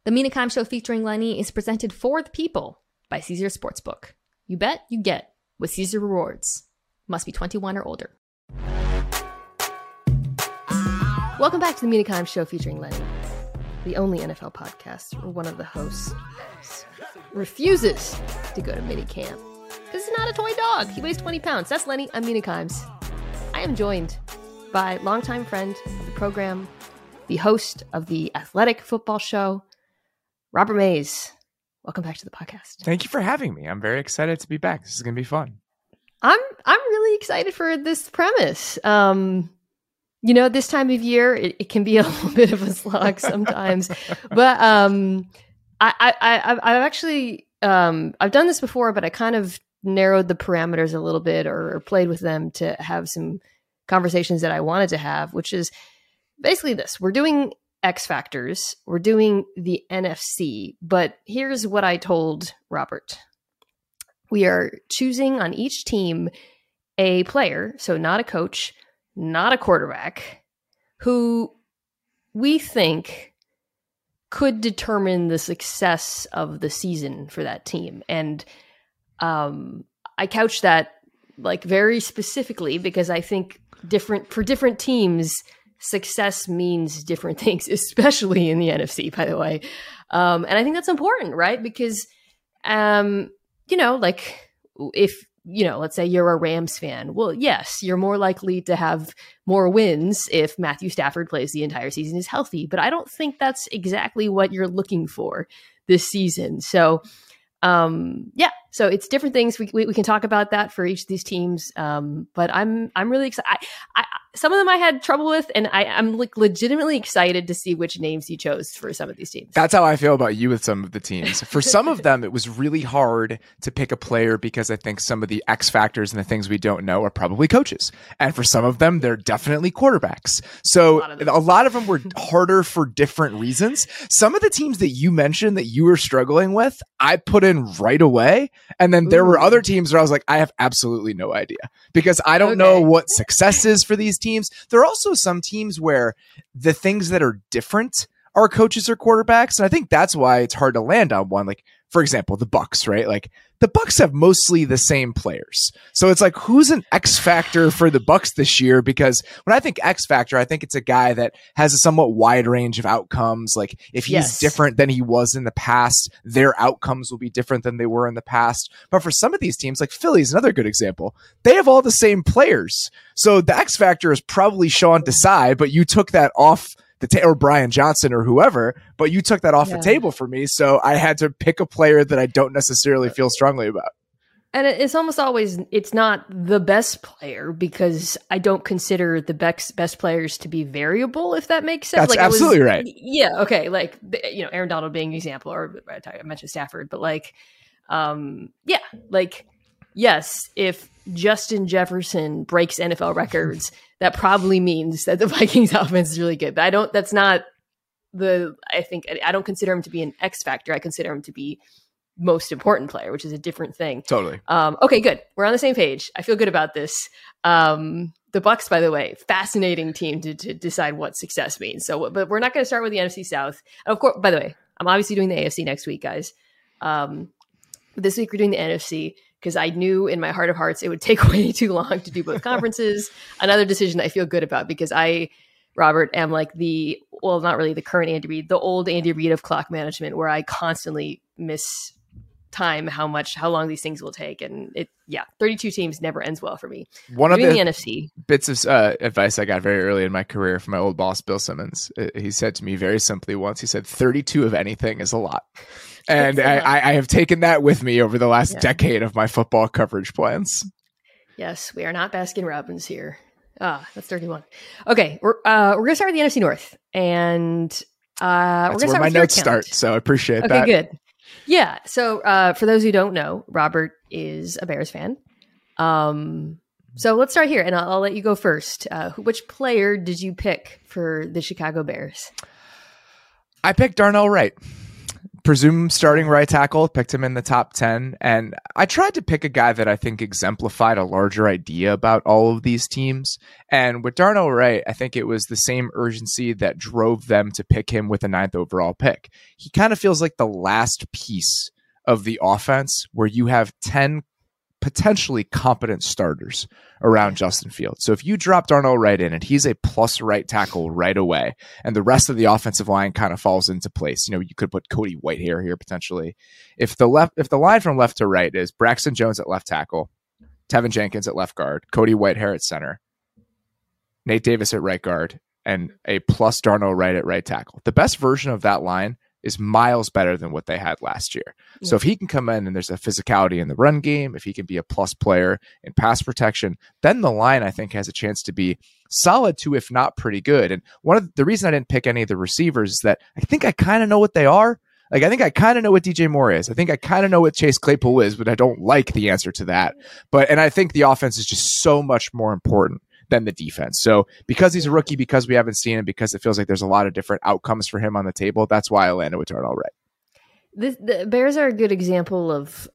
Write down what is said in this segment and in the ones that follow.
The Mina Kimes Show featuring Lenny is presented for the people by Caesar Sportsbook. You bet, you get with Caesar Rewards. Must be 21 or older. Welcome back to the Mina Kimes Show featuring Lenny, the only NFL podcast where one of the hosts refuses to go to minicamp because he's not a toy dog. He weighs 20 pounds. That's Lenny. I'm Mina Kimes. I am joined by longtime friend of the program, the host of the Athletic Football Show, Robert Mays. Welcome back to the podcast. Thank you for having me. I'm very excited to be back. This is going to be fun. I'm really excited for this premise. You know, this time of year, it can be a little bit of a slog sometimes. But I've actually, I've done this before, but I kind of narrowed the parameters a little bit or played with them to have some conversations that I wanted to have, which is basically this. We're doing X Factors. We're doing the NFC. But here's what I told Robert. We are choosing on each team a player, so not a coach, not a quarterback, who we think could determine the success of the season for that team. And I couch that like very specifically because I think for different teams, success means different things, especially in the NFC, by the way. And I think that's important, right? Because, you know, like if, you know, let's say you're a Rams fan. Well, yes, you're more likely to have more wins if Matthew Stafford plays the entire season, is healthy. But I don't think that's exactly what you're looking for this season. So, yeah, so it's different things. We can talk about that for each of these teams. But I'm really excited. Some of them I had trouble with, and I'm like legitimately excited to see which names you chose for some of these teams. That's how I feel about you with some of the teams. For some of them, it was really hard to pick a player because I think some of the X factors and the things we don't know are probably coaches. And for some of them, they're definitely quarterbacks. So a lot of them were harder for different reasons. Some of the teams that you mentioned that you were struggling with, I put in right away. And then there were other teams where I was like, I have absolutely no idea because I don't know what success is for these teams. There are also some teams where the things that are different are coaches or quarterbacks. And I think that's why it's hard to land on one. Like, for example, the Bucks, right? Like the Bucks have mostly the same players. So it's like, who's an X factor for the Bucks this year? Because when I think X factor, I think it's a guy that has a somewhat wide range of outcomes. Like if he's different than he was in the past, their outcomes will be different than they were in the past. But for some of these teams, like Philly's another good example, they have all the same players. So the X factor is probably Sean Desai, but you took that off or Brian Johnson or whoever, but you took that off the table for me. So I had to pick a player that I don't necessarily feel strongly about. And it's almost always, it's not the best player because I don't consider the best players to be variable, if that makes sense. That's absolutely right. Yeah. Okay. Like, you know, Aaron Donald being an example, or I mentioned Stafford, but like, yeah, like, yes, if Justin Jefferson breaks NFL records, that probably means that the Vikings offense is really good. But I don't consider him to be an X factor. I consider him to be most important player, which is a different thing. Totally. Okay, good. We're on the same page. I feel good about this. The Bucks, by the way, fascinating team to decide what success means. So, but we're not going to start with the NFC South. Of course, by the way, I'm obviously doing the AFC next week, guys. This week we're doing the NFC because I knew in my heart of hearts it would take way too long to do both conferences. Another decision I feel good about because I, Robert, am like not really the current Andy Reid, the old Andy Reid of clock management, where I constantly miss time how long these things will take. And 32 teams never ends well for me. One of the NFC bits of advice I got very early in my career from my old boss, Bill Simmons, he said to me very simply once, he said, 32 of anything is a lot. And I have taken that with me over the last decade of my football coverage plans. Yes, we are not Baskin Robbins here. That's 31. Okay, we're going to start with the NFC North. And that's where my notes start, so I appreciate that. Okay, good. Yeah, so for those who don't know, Robert is a Bears fan. So let's start here, and I'll let you go first. Which player did you pick for the Chicago Bears? I picked Darnell Wright. presume starting right tackle, picked him in the top 10. And I tried to pick a guy that I think exemplified a larger idea about all of these teams. And with Darnell Wright, I think it was the same urgency that drove them to pick him with a 9th overall pick. He kind of feels like the last piece of the offense where you have 10 potentially competent starters around Justin Fields. So if you drop Darnell Wright in and he's a plus right tackle right away, and the rest of the offensive line kind of falls into place, you could put Cody Whitehair here potentially. If the line from left to right is Braxton Jones at left tackle, Tevin Jenkins at left guard, Cody Whitehair at center, Nate Davis at right guard, and a plus Darnell Wright at right tackle, the best version of that line is miles better than what they had last year. Yeah. So if he can come in and there's a physicality in the run game, if he can be a plus player in pass protection, then the line, I think, has a chance to be solid to, if not pretty good. And one of the reason I didn't pick any of the receivers is that I think I kind of know what they are. Like, I think I kind of know what DJ Moore is. I think I kind of know what Chase Claypool is, but I don't like the answer to that. And I think the offense is just so much more important than the defense. So because he's a rookie, because we haven't seen him, because it feels like there's a lot of different outcomes for him on the table, that's why I landed with Darnell Wright. The Bears are a good example of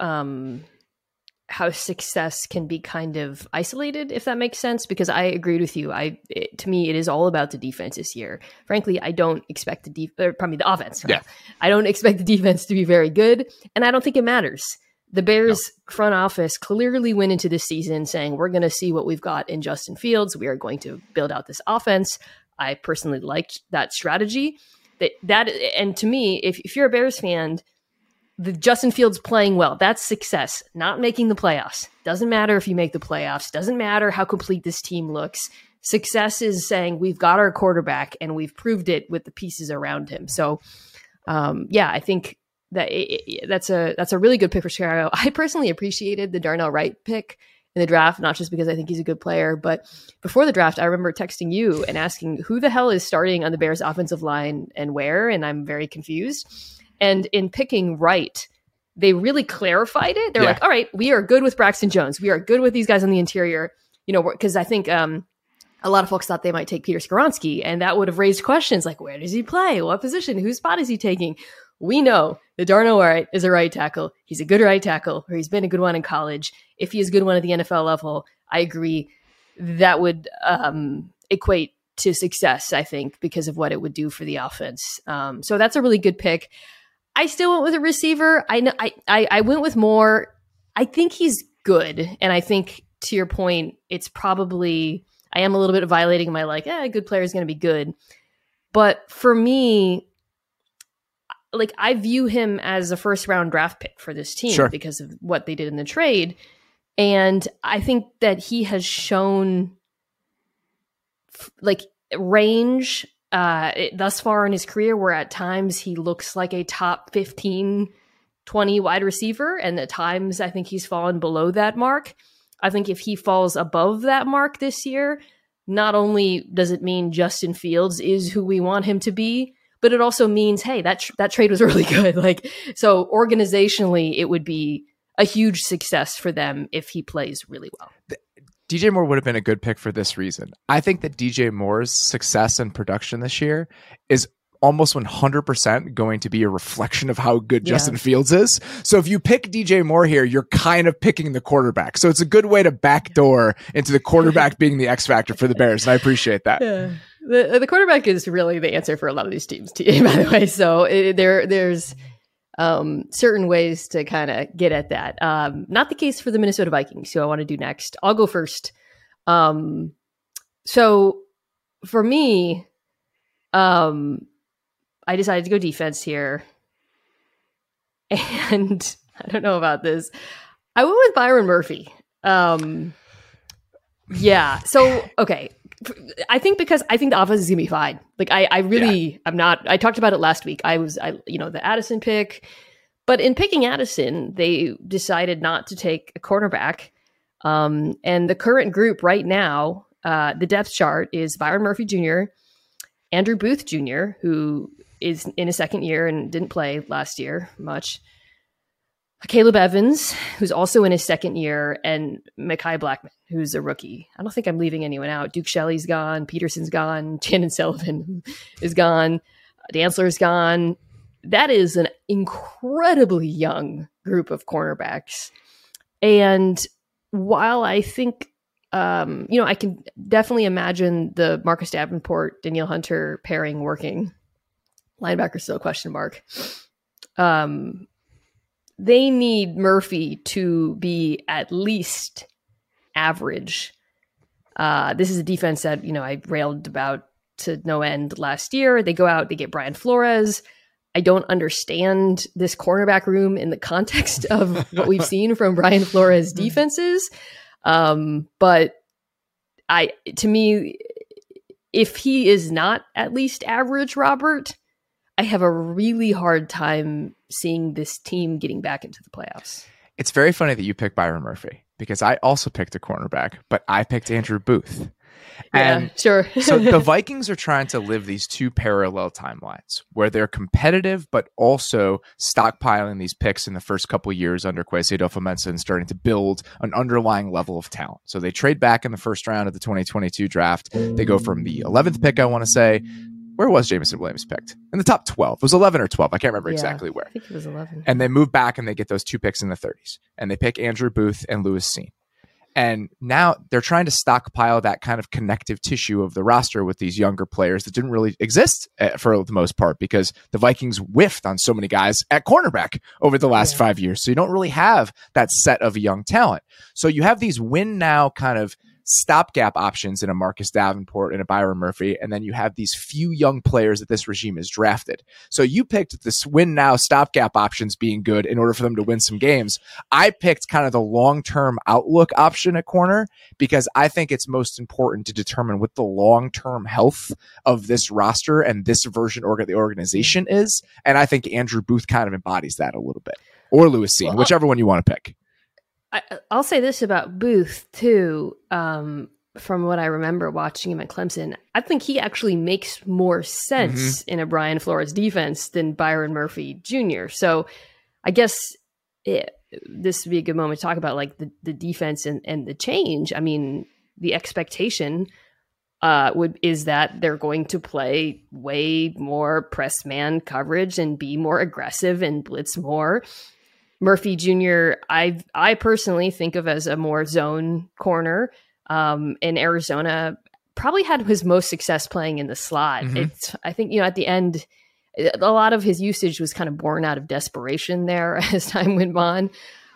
how success can be kind of isolated, if that makes sense, because I agreed with you. To me, it is all about the defense this year. Frankly, I don't expect the offense. Yeah. I don't expect the defense to be very good, and I don't think it matters. The Bears front office clearly went into this season saying, we're going to see what we've got in Justin Fields. We are going to build out this offense. I personally liked that strategy. And to me, if you're a Bears fan, the Justin Fields playing well, that's success. Not making the playoffs. Doesn't matter if you make the playoffs. Doesn't matter how complete this team looks. Success is saying we've got our quarterback and we've proved it with the pieces around him. So, I think that's a really good pick for Chicago. I personally appreciated the Darnell Wright pick in the draft, not just because I think he's a good player, but before the draft, I remember texting you and asking who the hell is starting on the Bears offensive line and where, and I'm very confused. And in picking Wright, they really clarified it. They're like, all right, we are good with Braxton Jones. We are good with these guys on the interior, because I think a lot of folks thought they might take Peter Skoronski, and that would have raised questions like, where does he play? What position? Whose spot is he taking? We know that Darnell Wright is a right tackle. He's a good right tackle, or he's been a good one in college. If he is a good one at the NFL level, I agree that would equate to success, I think, because of what it would do for the offense. So that's a really good pick. I still went with a receiver. I went with Moore. I think he's good. And I think, to your point, it's probably, I am a little bit violating my a good player is going to be good. But for me, I view him as a first round draft pick for this team because of what they did in the trade. And I think that he has shown range thus far in his career, where at times he looks like a top 15, 20 wide receiver. And at times I think he's fallen below that mark. I think if he falls above that mark this year, not only does it mean Justin Fields is who we want him to be, but it also means, hey, that trade was really good. So organizationally, it would be a huge success for them if he plays really well. DJ Moore would have been a good pick for this reason. I think that DJ Moore's success and production this year is almost 100% going to be a reflection of how good Justin Fields is. So if you pick DJ Moore here, you're kind of picking the quarterback. So it's a good way to backdoor into the quarterback being the X factor for the Bears. And I appreciate that. Yeah. The quarterback is really the answer for a lot of these teams, by the way. So there's certain ways to kind of get at that. Not the case for the Minnesota Vikings, who I want to do next. I'll go first. So for me, I decided to go defense here. And I don't know about this. I went with Byron Murphy. So, okay. I think the offense is going to be fine. I'm not, I talked about it last week. The Addison pick, but in picking Addison, they decided not to take a cornerback. And the current group right now, the depth chart is Byron Murphy Jr., Andrew Booth Jr., who is in his second year and didn't play last year much, Caleb Evans, who's also in his second year, and Mekhi Blackman, who's a rookie. I don't think I'm leaving anyone out. Duke Shelley's gone. Peterson's gone. Shannon Sullivan is gone. Dantzler's gone. that is an incredibly young group of cornerbacks. And while I think, I can definitely imagine the Marcus Davenport, Danielle Hunter pairing working. Linebacker still a question mark. They need Murphy to be at least average. This is a defense that, I railed about to no end last year. They go out, they get Brian Flores. I don't understand this cornerback room in the context of what we've seen from Brian Flores defenses. But to me, if he is not at least average, Robert, I have a really hard time seeing this team getting back into the playoffs. It's very funny that you picked Byron Murphy, because I also picked a cornerback, but I picked Andrew Booth. And yeah, sure. So the Vikings are trying to live these two parallel timelines where they're competitive, but also stockpiling these picks in the first couple years under Kwesi Adofo-Mensah and starting to build an underlying level of talent. So they trade back in the first round of the 2022 draft. They go from the 11th pick, I want to say. Where was Jameson Williams picked? In the top 12. It was 11 or 12. I can't remember exactly where. I think it was 11. And they move back and they get those two picks in the 30s. And they pick Andrew Booth and Lewis Cine. And now they're trying to stockpile that kind of connective tissue of the roster with these younger players that didn't really exist for the most part, because the Vikings whiffed on so many guys at cornerback over the last 5 years. So you don't really have that set of young talent. So you have these win now kind of stopgap options in a Marcus Davenport and a Byron Murphy, and then you have these few young players that this regime has drafted. So you picked this win now stopgap options being good in order for them to win some games. I picked kind of the long-term outlook option at corner, because I think it's most important to determine what the long-term health of this roster and this version of the organization is. And I think Andrew Booth kind of embodies that a little bit, or Lewis Cine, whichever one you want to pick. I'll say this about Booth too. From what I remember watching him at Clemson, I think he actually makes more sense in a Brian Flores defense than Byron Murphy Jr. So I guess this would be a good moment to talk about like the defense and the change. I mean, the expectation is that they're going to play way more press man coverage and be more aggressive and blitz more. Murphy Jr., I personally think of as a more zone corner. In Arizona, probably had his most success playing in the slot. I think, at the end, a lot of his usage was kind of born out of desperation there as time went on.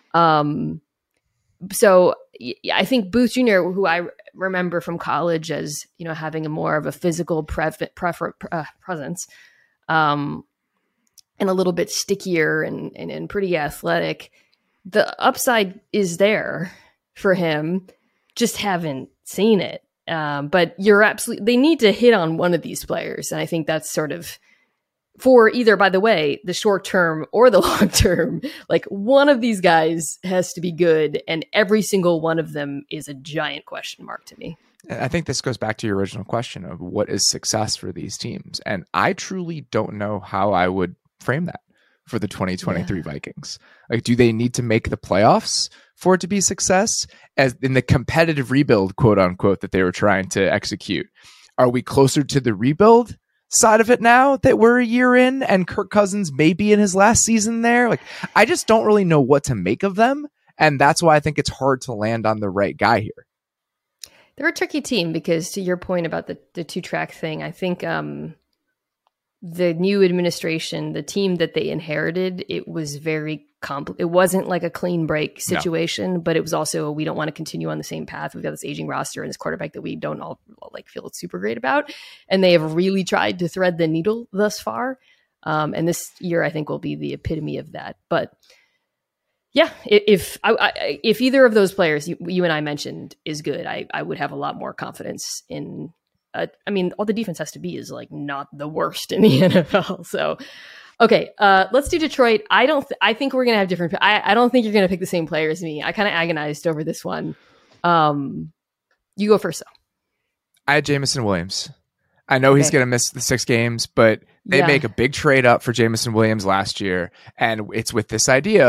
So I think Booth Jr., who I remember from college as, having a more of a physical presence, and a little bit stickier and pretty athletic, the upside is there for him. Just haven't seen it. But they need to hit on one of these players. And I think that's sort of for either, by the way, the short term or the long term, like one of these guys has to be good. And every single one of them is a giant question mark to me. I think this goes back to your original question of what is success for these teams. And I truly don't know how I would frame that for the 2023 Vikings. Like, do they need to make the playoffs for it to be success, as in the competitive rebuild, quote unquote, that they were trying to execute? Are we closer to the rebuild side of it now that we're a year in and Kirk Cousins may be in his last season there? Like, I just don't really know what to make of them. And that's why I think it's hard to land on the right guy here. They're a tricky team because, to your point about the two-track thing, I think the new administration, the team that they inherited, it was very it wasn't like a clean break situation, but it was also, we don't want to continue on the same path. We've got this aging roster and this quarterback that we don't all like feel super great about. And they have really tried to thread the needle thus far. And this year, I think, will be the epitome of that. But yeah, if either of those players you and I mentioned is good, I would have a lot more confidence in. I mean, all the defense has to be is like not the worst in the NFL. So, okay, let's do Detroit. I think we're gonna have different. I don't think you're gonna pick the same player as me. I kind of agonized over this one. You go first, though. I had Jameson Williams. I know he's gonna miss the 6 games, but they make a big trade up for Jameson Williams last year, and it's with this idea of,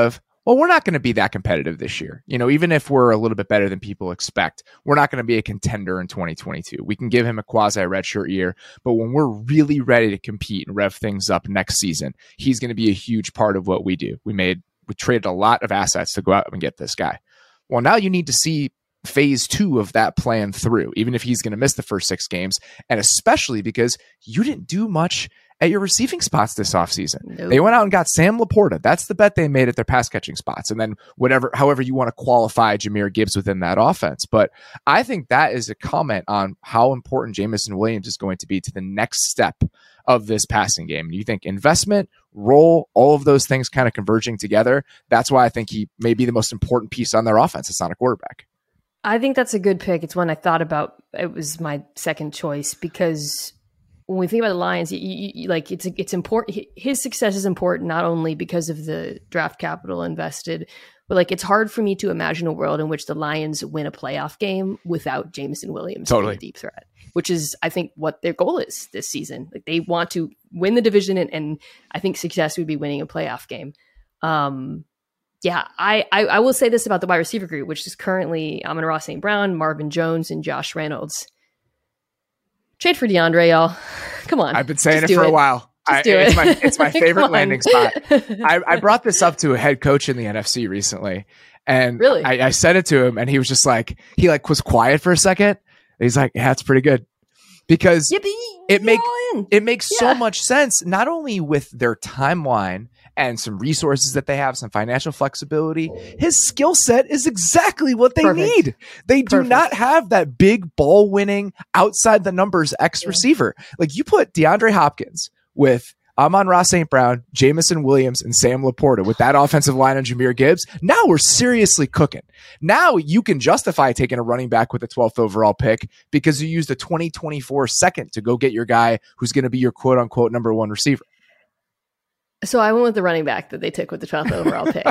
well, we're not going to be that competitive this year. Even if we're a little bit better than people expect, we're not going to be a contender in 2022. We can give him a quasi redshirt year, but when we're really ready to compete and rev things up next season, he's going to be a huge part of what we do. We traded a lot of assets to go out and get this guy. Well, now you need to see phase 2 of that plan through, even if he's going to miss the first 6 games, and especially because you didn't do much at your receiving spots this offseason. Nope. They went out and got Sam Laporta. That's the bet they made at their pass catching spots. And then however you want to qualify Jahmyr Gibbs within that offense. But I think that is a comment on how important Jameson Williams is going to be to the next step of this passing game. You think investment, role, all of those things kind of converging together. That's why I think he may be the most important piece on their offense. It's not a quarterback. I think that's a good pick. It's one I thought about. It was my second choice because when we think about the Lions, it's important. His success is important not only because of the draft capital invested, but it's hard for me to imagine a world in which the Lions win a playoff game without Jameson Williams being a deep threat, which is, I think, what their goal is this season. They want to win the division, and I think success would be winning a playoff game. Yeah, I will say this about the wide receiver group, which is currently Amon-Ra St. Brown, Marvin Jones, and Josh Reynolds. Trade for DeAndre, y'all. Come on. I've been saying it for a while. It's my favorite landing spot. I brought this up to a head coach in the NFC recently, and really? I said it to him, and he was just he was quiet for a second. He's like, "Yeah, it's pretty good," because it makes so much sense. Not only with their timeline and some resources that they have, some financial flexibility. His skill set is exactly what they need. They do not have that big ball winning outside the numbers X receiver. You put DeAndre Hopkins with Amon-Ra St. Brown, Jameson Williams, and Sam Laporta with that offensive line and Jahmyr Gibbs. Now we're seriously cooking. Now you can justify taking a running back with the 12th overall pick because you used a 2024 second to go get your guy who's going to be your quote unquote number 1 receiver. So I went with the running back that they took with the 12th overall pick.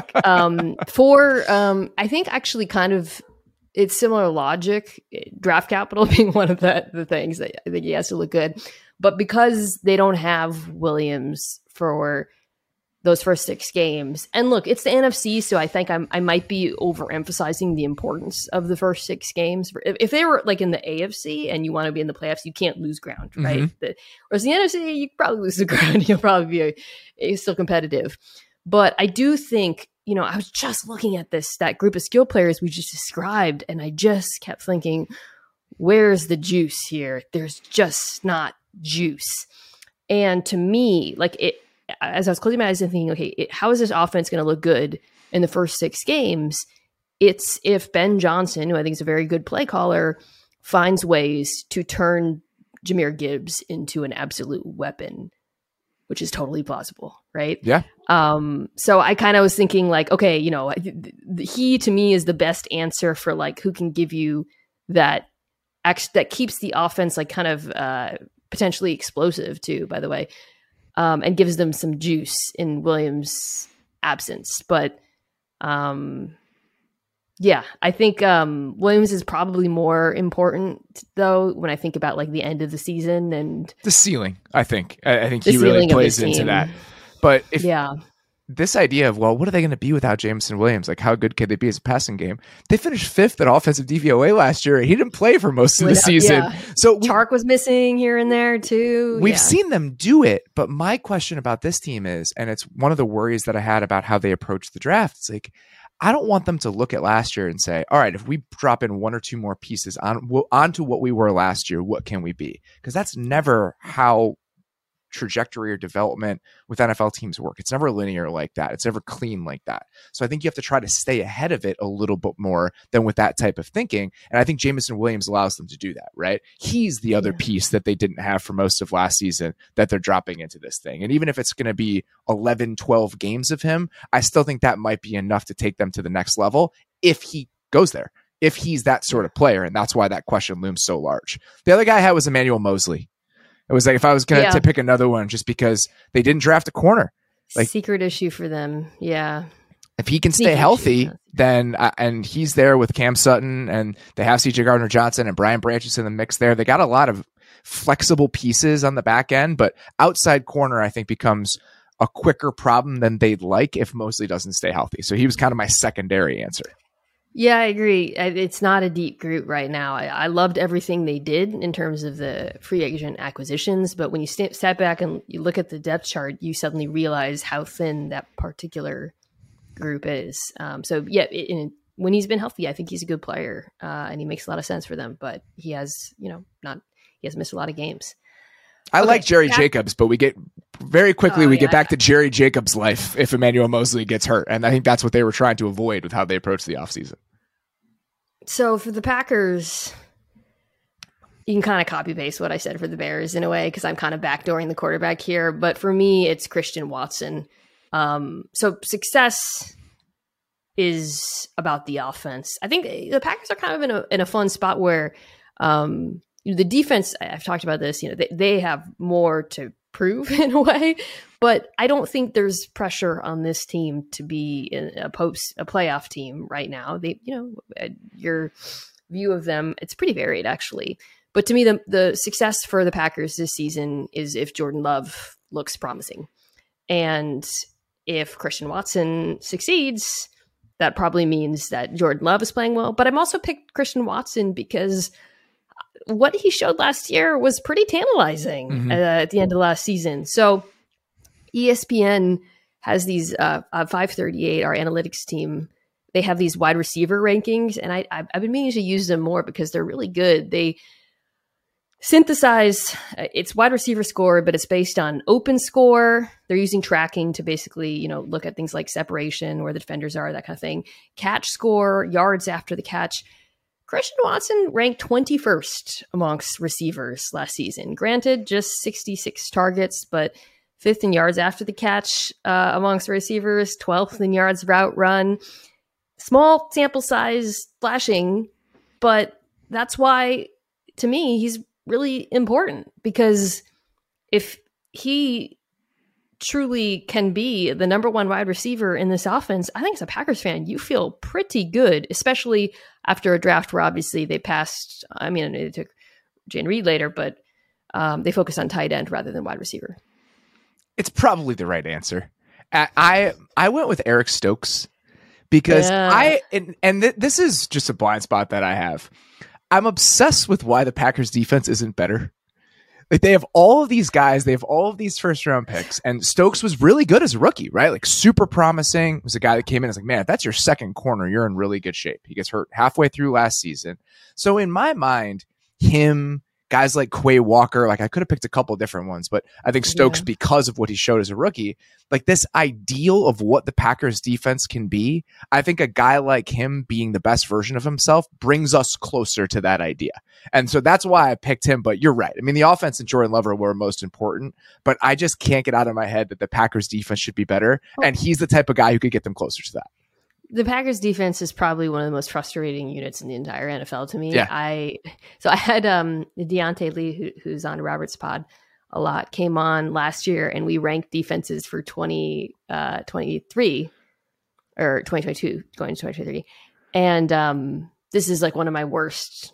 I think actually kind of it's similar logic, draft capital being one of the things that I think he has to look good. But because they don't have Williams for those first 6 games, and look, it's the NFC, so I think I might be overemphasizing the importance of the first 6 games. If they were in the AFC and you want to be in the playoffs, you can't lose ground, right? Mm-hmm. Whereas the NFC, you probably lose the ground. You'll probably be still competitive. But I do think, I was just looking at that group of skill players we just described, and I just kept thinking, where's the juice here? There's just not juice. And to me, as I was closing my eyes and thinking, okay, how is this offense going to look good in the first 6 games? It's if Ben Johnson, who I think is a very good play caller, finds ways to turn Jahmyr Gibbs into an absolute weapon, which is totally plausible, right? Yeah. So I kind of was thinking okay, he to me is the best answer for who can give you that keeps the offense kind of potentially explosive too, by the way. And gives them some juice in Williams' absence. But I think Williams is probably more important, though, when I think about the end of the season and the ceiling. I think he really plays into that. But this idea of, what are they going to be without Jameson Williams? How good could they be as a passing game? They finished 5th at offensive DVOA last year. He didn't play for most of the season. Yeah. So Chark was missing here and there too. We've seen them do it. But my question about this team is, and it's one of the worries that I had about how they approach the draft. It's I don't want them to look at last year and say, all right, if we drop in 1 or 2 more pieces onto what we were last year, what can we be? Because that's never how trajectory or development with NFL teams work. It's never linear like that. It's never clean like that. So I think you have to try to stay ahead of it a little bit more than with that type of thinking. And I think Jameson Williams allows them to do that, right? He's the other piece that they didn't have for most of last season that they're dropping into this thing. And even if it's going to be 11, 12 games of him, I still think that might be enough to take them to the next level if he goes there, if he's that sort of player. And that's why that question looms so large. The other guy I had was Emmanuel Mosley. It was if I was going to pick another one, just because they didn't draft a corner. Secret issue for them. Yeah. If he can stay healthy, then and he's there with Cam Sutton, and they have CJ Gardner-Johnson and Brian Branches in the mix there. They got a lot of flexible pieces on the back end, but outside corner, I think, becomes a quicker problem than they'd like if Mosley doesn't stay healthy. So he was kind of my secondary answer. Yeah, I agree. It's not a deep group right now. I loved everything they did in terms of the free agent acquisitions, but when you step back and you look at the depth chart, you suddenly realize how thin that particular group is. When he's been healthy, I think he's a good player, and he makes a lot of sense for them. But he has, he has missed a lot of games. I like Jerry Jacobs, but we get back to Jerry Jacobs' life if Emmanuel Mosley gets hurt, and I think that's what they were trying to avoid with how they approached the offseason. So for the Packers, you can kind of copy paste what I said for the Bears in a way, because I'm kind of backdooring the quarterback here. But for me, it's Christian Watson. So success is about the offense. I think the Packers are kind of in a fun spot where the defense, I've talked about this, they have more to prove in a way, but I don't think there's pressure on this team to be a playoff team right now. They, your view of them, it's pretty varied actually. But to me, the success for the Packers this season is if Jordan Love looks promising. And if Christian Watson succeeds, that probably means that Jordan Love is playing well. But I'm also picked Christian Watson because what he showed last year was pretty tantalizing at the end of last season. So ESPN has these 538, our analytics team, they have these wide receiver rankings, and I've been meaning to use them more because they're really good. They synthesize, it's wide receiver score, but it's based on open score. They're using tracking to basically, look at things like separation, where the defenders are, that kind of thing. Catch score, yards after the catch. Christian Watson ranked 21st amongst receivers last season. Granted, just 66 targets, but 5th in yards after the catch amongst receivers, 12th in yards route run. Small sample size flashing, but that's why, to me, he's really important, because if he truly can be the number one wide receiver in this offense, I think as a Packers fan, you feel pretty good, especially after a draft where obviously they passed. I mean, they took Jane Reed later, but they focused on tight end rather than wide receiver. It's probably the right answer. I went with Eric Stokes because this is just a blind spot that I have. I'm obsessed with why the Packers defense isn't better. Like, they have all of these guys, they have all of these first round picks, and Stokes was really good as a rookie, right? Like, super promising. Was a guy that came in and was like, man, if that's your second corner, you're in really good shape. He gets hurt halfway through last season. So in my mind, him, guys like Quay Walker, like I could have picked a couple of different ones, but I think Stokes, because of what he showed as a rookie, like this ideal of what the Packers defense can be, I think a guy like him being the best version of himself brings us closer to that idea. And so that's why I picked him. But you're right. I mean, the offense and Jordan Love were most important, but I just can't get out of my head that the Packers defense should be better. And he's the type of guy who could get them closer to that. The Packers defense is probably one of the most frustrating units in the entire NFL to me. Yeah. I had Deontay Lee, who's on Robert's pod a lot, came on last year, and we ranked defenses for 2023 or 2022 going to 2023. And this is like one of my worst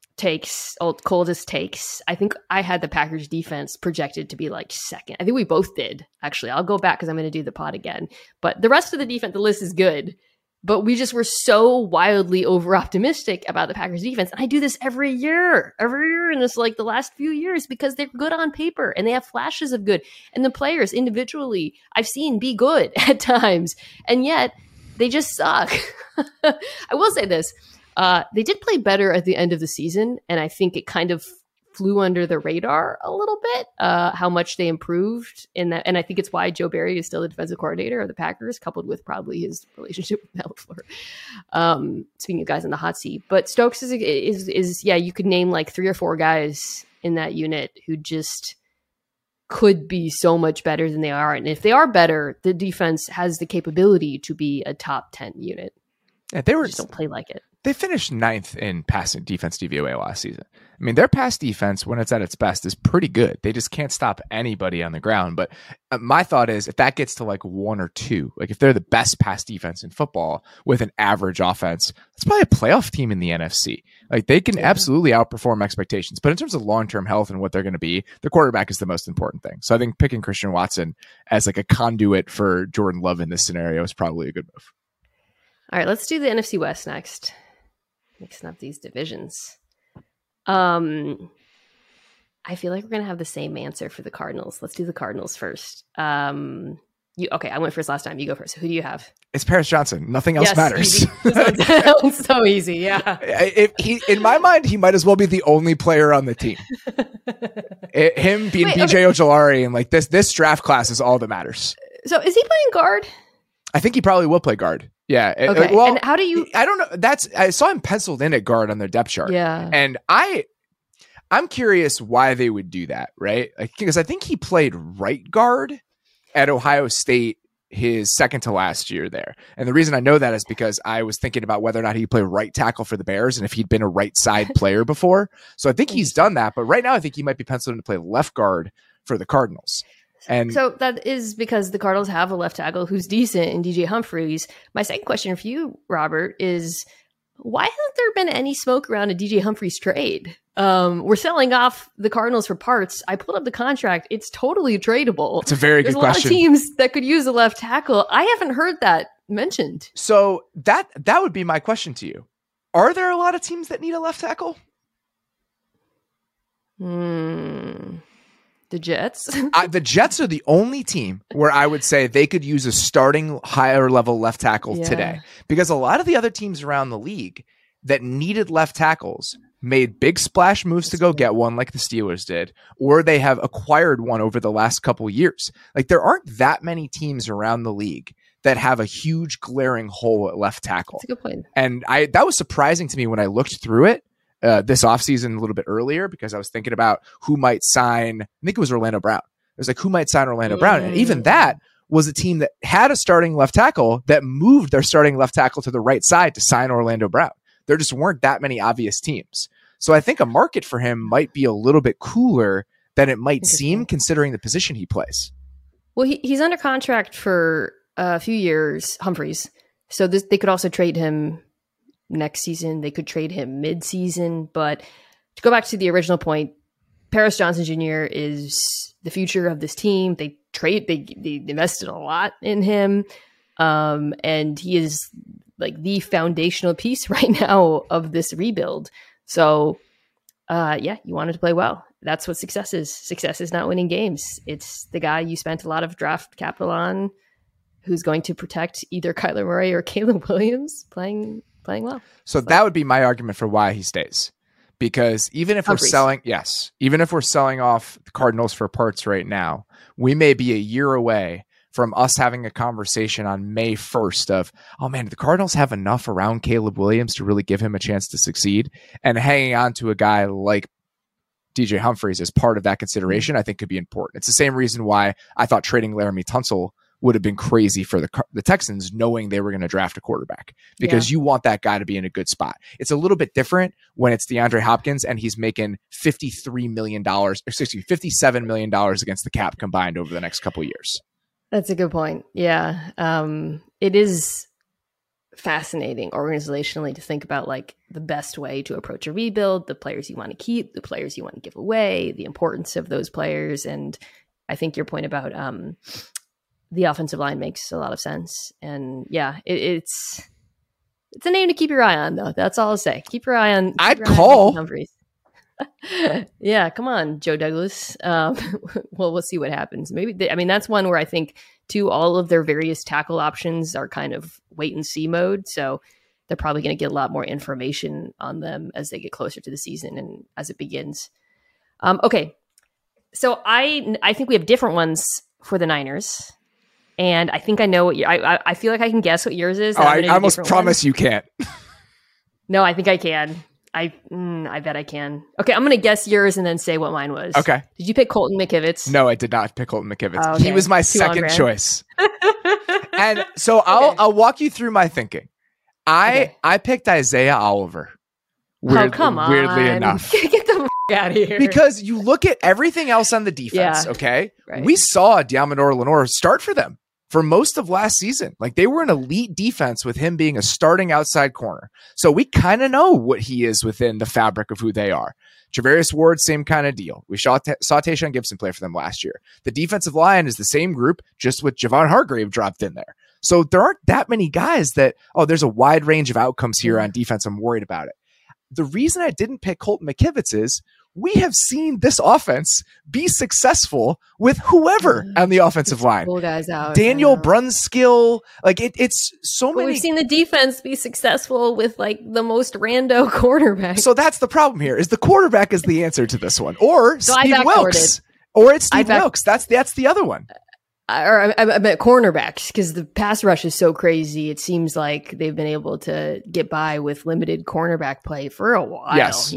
coldest takes. I think I had the Packers defense projected to be like second. I think we both did, actually. I'll go back because I'm going to do the pod again. But the rest of the defense, the list is good. But we just were so wildly over-optimistic about the Packers defense. And I do this every year in this, like the last few years, because they're good on paper and they have flashes of good. And the players individually, I've seen be good at times. And yet they just suck. I will say this. They did play better at the end of the season. And I think it kind of flew under the radar a little bit, how much they improved in that. And I think it's why Joe Barry is still the defensive coordinator of the Packers, coupled with probably his relationship with Matt LaFleur. Speaking of guys in the hot seat, but Stokes is you could name like 3 or 4 guys in that unit who just could be so much better than they are. And if they are better, the defense has the capability to be a top 10 unit. Yeah, they just don't play like it. They finished 9th in passing defense DVOA last season. I mean, their pass defense, when it's at its best, is pretty good. They just can't stop anybody on the ground. But my thought is, if that gets to like 1 or 2, like if they're the best pass defense in football with an average offense, that's probably a playoff team in the NFC. Like they can absolutely outperform expectations. But in terms of long-term health and what they're going to be, the quarterback is the most important thing. So I think picking Christian Watson as like a conduit for Jordan Love in this scenario is probably a good move. All right, let's do the NFC West next. Mixing up these divisions. I feel like we're going to have the same answer for the Cardinals. Let's do the Cardinals first. Okay, I went first last time. You go first. Who do you have? It's Paris Johnson. Nothing else matters. That one's so easy, yeah. In my mind, he might as well be the only player on the team. Him being BJ Ojolari and like this draft class is all that matters. So is he playing guard? I think he probably will play guard. Yeah. Okay. Well, and how do you? I don't know. I saw him penciled in at guard on their depth chart. Yeah. And I'm curious why they would do that, right? Because I think he played right guard at Ohio State his second to last year there. And the reason I know that is because I was thinking about whether or not he'd play right tackle for the Bears and if he'd been a right side player before. So I think he's done that. But right now, I think he might be penciled in to play left guard for the Cardinals. And so that is because the Cardinals have a left tackle who's decent in DJ Humphries. My second question for you, Robert, is why hasn't there been any smoke around a DJ Humphries trade? We're selling off the Cardinals for parts. I pulled up the contract. It's totally tradable. It's a very good question. There's a lot of teams that could use a left tackle. I haven't heard that mentioned. So that would be my question to you. Are there a lot of teams that need a left tackle? The Jets? The Jets are the only team where I would say they could use a starting higher level left tackle today. Because a lot of the other teams around the league that needed left tackles made big splash moves to go get one like the Steelers did, or they have acquired one over the last couple years. Like there aren't that many teams around the league that have a huge glaring hole at left tackle. That's a good point. And that was surprising to me when I looked through it. This offseason a little bit earlier because I was thinking about who might sign. I think it was Orlando Brown. It was like, who might sign Orlando Brown? And even that was a team that had a starting left tackle that moved their starting left tackle to the right side to sign Orlando Brown. There just weren't that many obvious teams. So I think a market for him might be a little bit cooler than it might seem considering the position he plays. Well, he's under contract for a few years, Humphries. So they could also trade him next season. They could trade him mid-season. But to go back to the original point, Paris Johnson Jr. is the future of this team. They invested a lot in him. And he is like the foundational piece right now of this rebuild. So you want him to play well. That's what success is. Success is not winning games. It's the guy you spent a lot of draft capital on who's going to protect either Kyler Murray or Caleb Williams playing well. So that would be my argument for why he stays. Because even if we're selling off the Cardinals for parts right now, we may be a year away from us having a conversation on May 1st of, oh man, the Cardinals have enough around Caleb Williams to really give him a chance to succeed, and hanging on to a guy like DJ Humphries as part of that consideration, I think could be important. It's the same reason why I thought trading Laramie Tunsil would have been crazy for the Texans, knowing they were going to draft a quarterback, because you want that guy to be in a good spot. It's a little bit different when it's DeAndre Hopkins and he's making $57 million against the cap combined over the next couple of years. That's a good point. Yeah. It is fascinating organizationally to think about like the best way to approach a rebuild, the players you want to keep, the players you want to give away, the importance of those players. And I think your point about the offensive line makes a lot of sense. And yeah, it's a name to keep your eye on, though. That's all I'll say. Keep your eye on. I'd call Humphries. Yeah, come on, Joe Douglas. Well, we'll see what happens. Maybe that's one where I think too, all of their various tackle options are kind of wait and see mode. So they're probably going to get a lot more information on them as they get closer to the season and as it begins. Okay, so I think we have different ones for the Niners. And I think I know what I feel like I can guess what yours is. I almost promise you can't. No, I think I can. I bet I can. Okay, I'm going to guess yours and then say what mine was. Okay. Did you pick Colton McKivitz? No, I did not pick Colton McKivitz. Oh, okay. He was my second choice. And so I'll walk you through my thinking. I picked Isaiah Oliver. Come on. Weirdly enough. Get the out of here. Because you look at everything else on the defense, okay? Right. We saw Diamador Lenore start for them for most of last season. Like, they were an elite defense with him being a starting outside corner. So we kind of know what he is within the fabric of who they are. Travarius Ward, same kind of deal. We saw Tayshaun Gibson play for them last year. The defensive line is the same group, just with Javon Hargrave dropped in there. So there aren't that many guys that, there's a wide range of outcomes here on defense. I'm worried about it. The reason I didn't pick Colton McKivitz is we have seen this offense be successful with whoever on the offensive line. Guys out, Daniel Brunskill, like it's so many. We've seen the defense be successful with like the most rando quarterback. So that's the problem here: is the quarterback is the answer to this one, or Steve Wilkes, or it's Steve Wilkes. That's the other one. I meant cornerbacks, because the pass rush is so crazy. It seems like they've been able to get by with limited cornerback play for a while. Yes.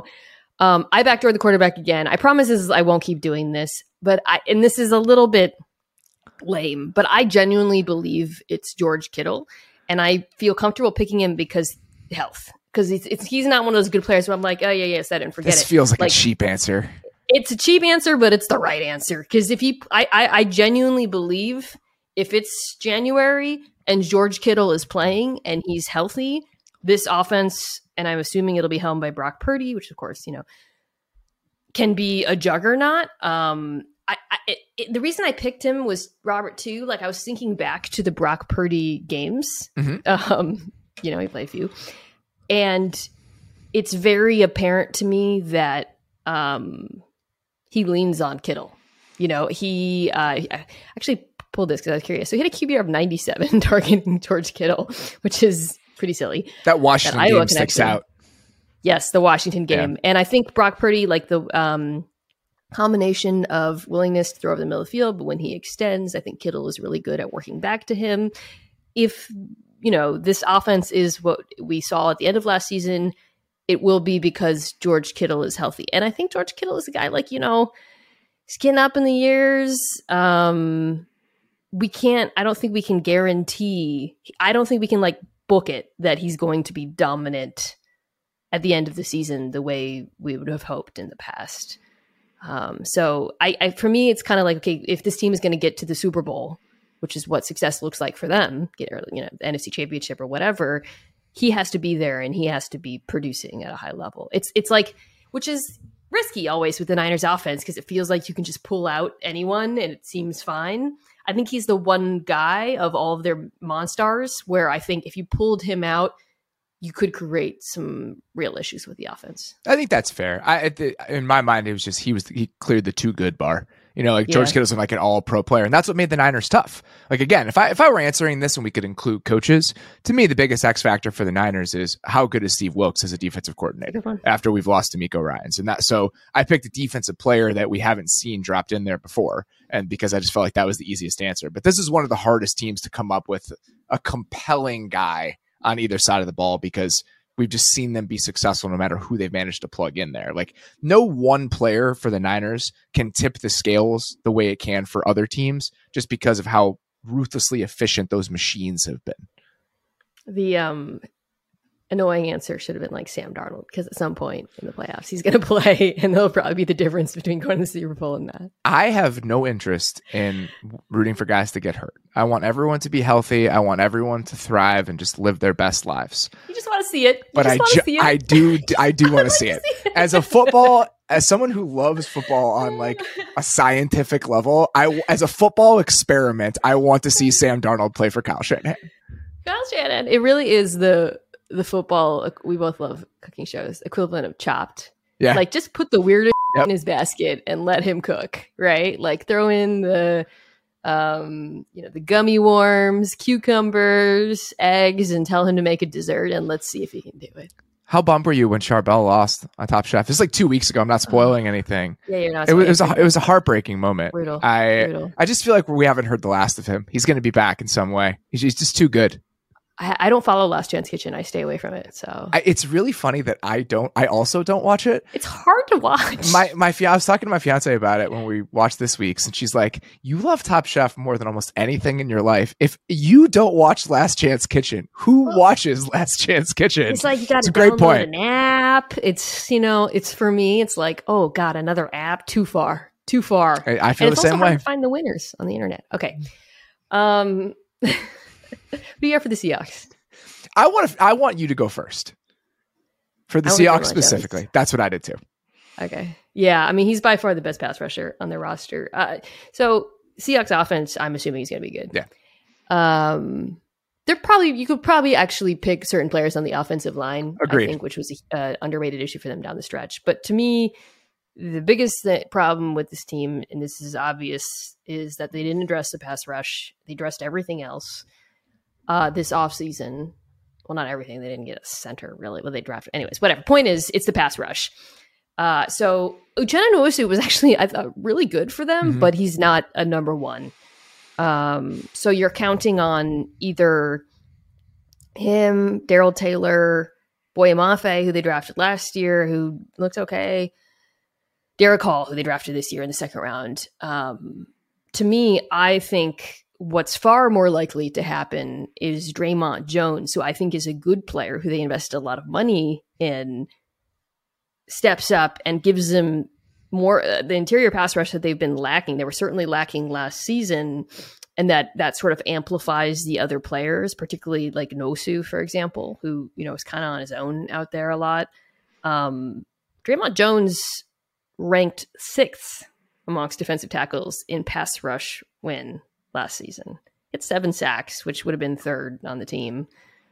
I backdoored the quarterback again. I promise I won't keep doing this, and this is a little bit lame, but I genuinely believe it's George Kittle, and I feel comfortable picking him because health. Because he's not one of those good players where I'm like, oh yeah, set it and forget it. This feels like a cheap answer. It's a cheap answer, but it's the right answer. Because I genuinely believe if it's January and George Kittle is playing and he's healthy, this offense, and I'm assuming it'll be helmed by Brock Purdy, which of course, can be a juggernaut. The reason I picked him was Robert too. Like, I was thinking back to the Brock Purdy games. Mm-hmm. He played a few, and it's very apparent to me that he leans on Kittle. He I actually pulled this because I was curious. So he had a QBR of 97 targeting George Kittle, which is pretty silly. That Washington game sticks out. Yes, the Washington game. Yeah. And I think Brock Purdy, like the combination of willingness to throw over the middle of the field, but when he extends, I think Kittle is really good at working back to him. If, this offense is what we saw at the end of last season, it will be because George Kittle is healthy. And I think George Kittle is a guy like, he's getting up in the years. I don't think we can guarantee, I don't think we can book it that he's going to be dominant at the end of the season the way we would have hoped in the past. So for me, it's kind of like, okay, if this team is going to get to the Super Bowl, which is what success looks like for them, the NFC Championship or whatever, he has to be there and he has to be producing at a high level. It's like, which is risky always with the Niners offense, because it feels like you can just pull out anyone and it seems fine. I think he's the one guy of all of their monsters where I think if you pulled him out, you could create some real issues with the offense. I think that's fair. In my mind, it was just he cleared the too good bar. George Kittle's like an all-pro player, and that's what made the Niners tough. Like, again, if I were answering this and we could include coaches, to me, the biggest X factor for the Niners is how good is Steve Wilkes as a defensive coordinator after we've lost DeMeco Ryans. And so I picked a defensive player that we haven't seen dropped in there before, and because I just felt like that was the easiest answer. But this is one of the hardest teams to come up with a compelling guy on either side of the ball, because we've just seen them be successful no matter who they've managed to plug in there. Like, no one player for the Niners can tip the scales the way it can for other teams, just because of how ruthlessly efficient those machines have been. The annoying answer should have been like Sam Darnold, because at some point in the playoffs he's going to play, and that'll probably be the difference between going to the Super Bowl and that. I have no interest in rooting for guys to get hurt. I want everyone to be healthy. I want everyone to thrive and just live their best lives. You just want to see it. But I do want to see it. As someone who loves football on like a scientific level, as a football experiment, I want to see Sam Darnold play for Kyle Shanahan. Kyle Shanahan, it really is the football, we both love cooking shows, equivalent of Chopped. Yeah. Like, just put the weirdest in his basket and let him cook, right? Like, throw in the gummy worms, cucumbers, eggs, and tell him to make a dessert, and let's see if he can do it. How bummed were you when Charbel lost on Top Chef? It's like 2 weeks ago. I'm not spoiling anything. Yeah, you're not. It was a heartbreaking moment. Brutal. I just feel like we haven't heard the last of him. He's going to be back in some way. He's just too good. I don't follow Last Chance Kitchen. I stay away from it. So It's really funny that I also don't watch it. It's hard to watch. I was talking to my fiance about it when we watched this week's, and she's like, "You love Top Chef more than almost anything in your life. If you don't watch Last Chance Kitchen, who watches Last Chance Kitchen?" It's like you got to download an app. It's it's for me. It's like, oh god, another app. Too far. I feel the same way. Hard to find the winners on the internet. Okay. Be here for the Seahawks. I want you to go first for the Seahawks specifically. Jones. That's what I did too. Okay. Yeah. I mean, he's by far the best pass rusher on their roster. So Seahawks offense, I'm assuming he's going to be good. Yeah. You could probably actually pick certain players on the offensive line. Agreed. I think, which was an underrated issue for them down the stretch. But to me, the biggest problem with this team, and this is obvious, is that they didn't address the pass rush. They addressed everything else. This offseason, well, not everything. They didn't get a center, really. Well, they drafted. Anyways, whatever. Point is, it's the pass rush. So Uchenna Nwosu was actually, I thought, really good for them, but he's not a number one. So you're counting on either him, Darrell Taylor, Boye Mafe, who they drafted last year, who looked okay, Derek Hall, who they drafted this year in the second round. To me, I think what's far more likely to happen is Draymond Jones, who I think is a good player, who they invested a lot of money in, steps up and gives them more the interior pass rush that they've been lacking. They were certainly lacking last season, and that sort of amplifies the other players, particularly like Nwosu, for example, who is kind of on his own out there a lot. Draymond Jones ranked 6th amongst defensive tackles in pass rush win last season. It's 7 sacks, which would have been 3rd on the team.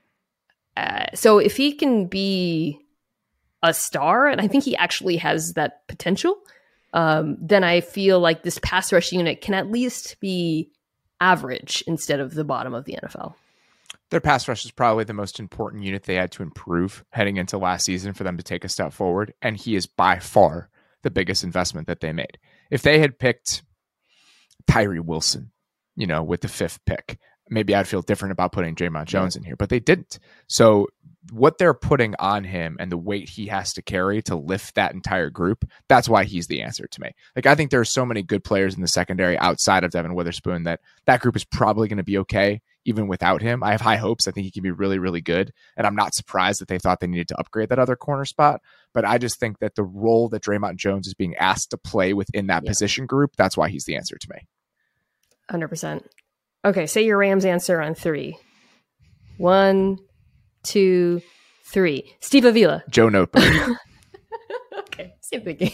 So if he can be a star, and I think he actually has that potential, then I feel like this pass rush unit can at least be average instead of the bottom of the NFL. Their pass rush is probably the most important unit they had to improve heading into last season for them to take a step forward, and he is by far the biggest investment that they made. If they had picked Tyree Wilson, with the 5th pick, maybe I'd feel different about putting Draymond Jones in here, but they didn't. So what they're putting on him and the weight he has to carry to lift that entire group, that's why he's the answer to me. Like, I think there are so many good players in the secondary outside of Devin Witherspoon that group is probably going to be okay even without him. I have high hopes. I think he can be really, really good. And I'm not surprised that they thought they needed to upgrade that other corner spot. But I just think that the role that Draymond Jones is being asked to play within that position group, that's why he's the answer to me. 100%. Okay, say your Rams answer on 3. 1, 2, 3. Steve Avila. Joe Noteboom. Okay, same thinking.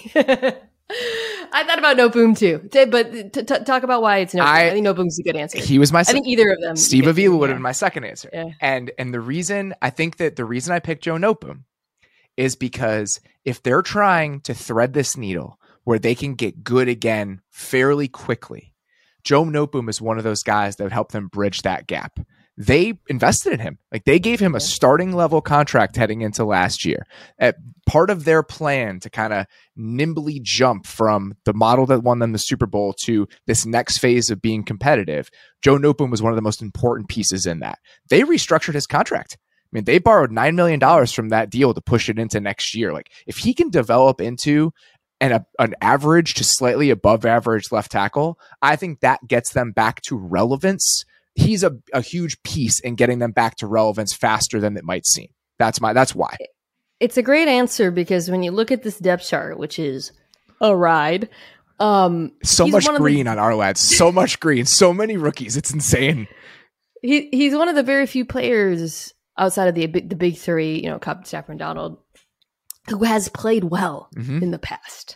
I thought about Noteboom too, but talk about why it's Noteboom. I think Noteboom's a good answer. He was my. I think either of them. Steve Avila would have been my second answer. Yeah. And the reason I picked Joe Noteboom is because if they're trying to thread this needle where they can get good again fairly quickly, Joe Noteboom is one of those guys that would help them bridge that gap. They invested in him. Like, they gave him a starting level contract heading into last year. Part of their plan to kind of nimbly jump from the model that won them the Super Bowl to this next phase of being competitive, Joe Noteboom was one of the most important pieces in that. They restructured his contract. I mean, they borrowed $9 million from that deal to push it into next year. Like, if he can develop into an average to slightly above average left tackle, I think that gets them back to relevance. He's a huge piece in getting them back to relevance faster than it might seem. That's why. It's a great answer because when you look at this depth chart, which is a ride, so much green on our lads, so much green, so many rookies. It's insane. He's one of the very few players outside of the big 3, Kupp, Stafford, and Donald, who has played well in the past.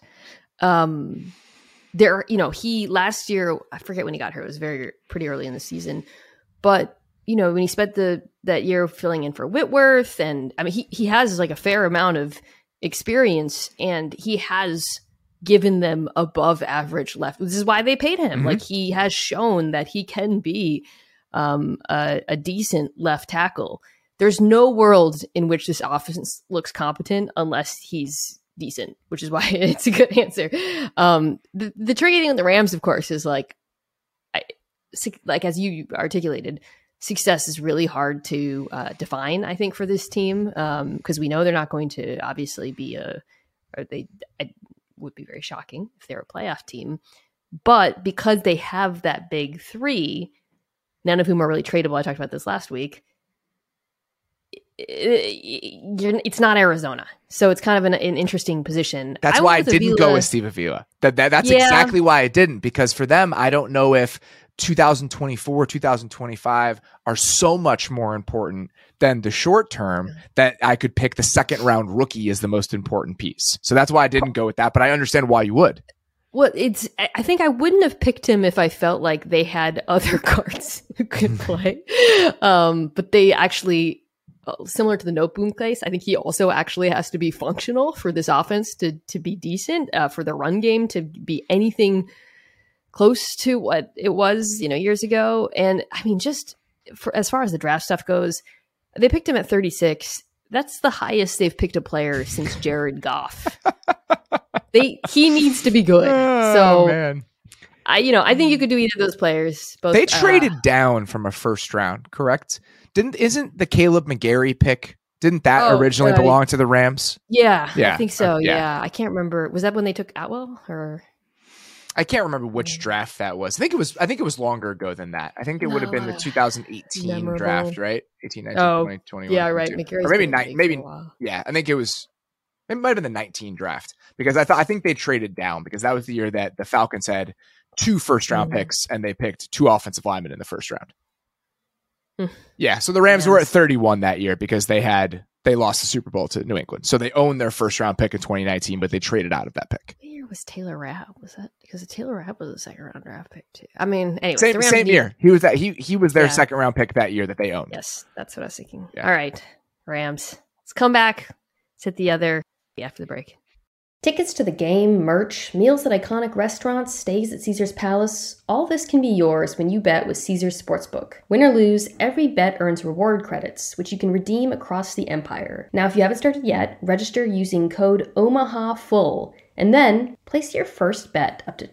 He last year, I forget when he got hurt, it was pretty early in the season, but when he spent that year filling in for Whitworth, and I mean, he has like a fair amount of experience, and he has given them above average left. This is why they paid him. Like, he has shown that he can be a decent left tackle. There's no world in which this offense looks competent unless he's decent, which is why it's a good answer. The tricky thing with the Rams, of course, is like as you articulated, success is really hard to define, I think, for this team, because we know they're not going to obviously be it would be very shocking if they're a playoff team. But because they have that big three, none of whom are really tradable, I talked about this last week, it's not Arizona. So it's kind of an interesting position. That's why I didn't go with Steve Avila. That's exactly why I didn't, because for them, I don't know if 2024, 2025 are so much more important than the short term that I could pick the second round rookie as the most important piece. So that's why I didn't go with that, but I understand why you would. Well, I think I wouldn't have picked him if I felt like they had other guards who could play. But they actually, similar to the Noteboom case, I think he also actually has to be functional for this offense to be decent, for the run game to be anything close to what it was, years ago. And I mean, just as far as the draft stuff goes, they picked him at 36. That's the highest they've picked a player since Jared Goff. He needs to be good. So, man. I think you could do either of those players. Both, they traded down from a first round, correct? Isn't the Caleb McGarry pick? Didn't that originally belong to the Rams? Yeah, I think so. Yeah, I can't remember. Was that when they took Atwell or? I can't remember which draft that was. I think it was longer ago than that. I think it would have been the 2018 draft, right? 18, 19, 20, 21. Yeah, right. McGarry's or maybe yeah. I think it might have been the 19 draft, because I think they traded down, because that was the year that the Falcons had 2 first round picks and they picked 2 offensive linemen in the first round. Yeah. So the Rams were at 31 that year because they lost the Super Bowl to New England. So they owned their first round pick in 2019, but they traded out of that pick. What year was Taylor Rapp? Was that because Taylor Rapp was a second round draft pick too? I mean, anyway, same year. He was their second round pick that year that they owned. Yes, that's what I was thinking. Yeah. All right, Rams. Let's come back. Let's hit the other after the break. Tickets to the game, merch, meals at iconic restaurants, stays at Caesar's Palace, all this can be yours when you bet with Caesar's Sportsbook. Win or lose, every bet earns reward credits, which you can redeem across the empire. Now, if you haven't started yet, register using code OMAHAFULL, and then place your first bet up to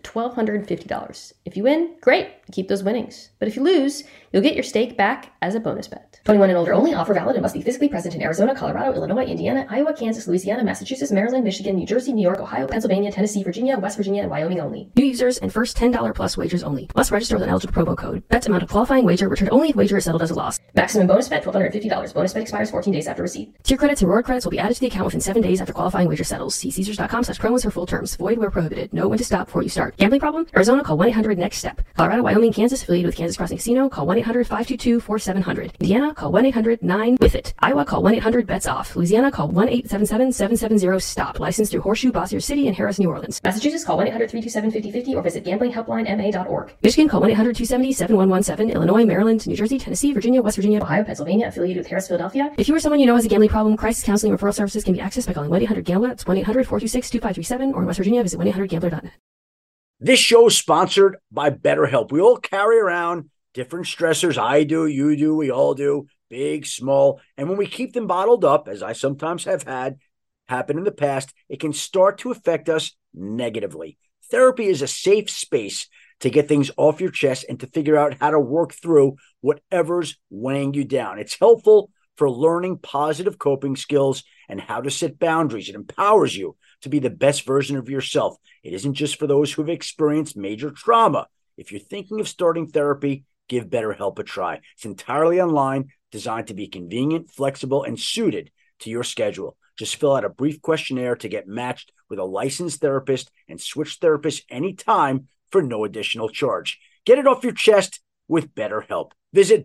$1,250. If you win, great, keep those winnings. But if you lose, you'll get your stake back as a bonus bet. 21 and older only, offer valid and must be physically present in Arizona, Colorado, Illinois, Indiana, Iowa, Kansas, Louisiana, Massachusetts, Maryland, Michigan, New Jersey, New York, Ohio, Pennsylvania, Tennessee, Virginia, West Virginia, and Wyoming only. New users and first $10 plus wagers only. Must register with an eligible promo code. Bet amount of qualifying wager returned only if wager is settled as a loss. Maximum bonus bet $1,250. Bonus bet expires 14 days after receipt. Tier credits and reward credits will be added to the account within 7 days after qualifying wager settles. See Caesars.com/promos for full terms. Void where prohibited. Know when to stop before you start. Gambling problem? Arizona, call 1-800-NEXT-STEP. Colorado, Wyoming, Kansas, affiliated with Kansas Crossing Casino, call 1-800-522-4700. Indiana, call 1-800-9-WITH-IT. Iowa, call 1-800-BETS-OFF. Louisiana, call 1-877-770-STOP. Licensed through Horseshoe, Bossier City, and Harris, New Orleans. Massachusetts, call 1-800-327-5050 or visit gamblinghelplinema.org. Michigan, call 1-800-270-7117. Illinois, Maryland, New Jersey, Tennessee, Virginia, West Virginia, Ohio, Pennsylvania, affiliated with Harris, Philadelphia. If you or someone you know has a gambling problem, crisis counseling referral services can be accessed by calling 1-800-GAMBLER. That's 1-800-426-2537, or in West Virginia, visit 1-800-GAMBLER.net. This show is sponsored by BetterHelp. We all carry around different stressors. I do, you do, we all do, big, small. And when we keep them bottled up, as I sometimes have had happen in the past, it can start to affect us negatively. Therapy is a safe space to get things off your chest and to figure out how to work through whatever's weighing you down. It's helpful for learning positive coping skills and how to set boundaries. It empowers you to be the best version of yourself. It isn't just for those who've experienced major trauma. If you're thinking of starting therapy, give BetterHelp a try. It's entirely online, designed to be convenient, flexible, and suited to your schedule. Just fill out a brief questionnaire to get matched with a licensed therapist and switch therapists anytime for no additional charge. Get it off your chest with BetterHelp. Visit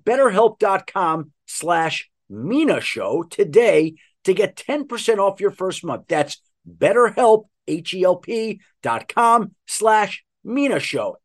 BetterHelp.com/Mina Show today to get 10% off your first month. That's BetterHelp, HELP.com/Mina Show,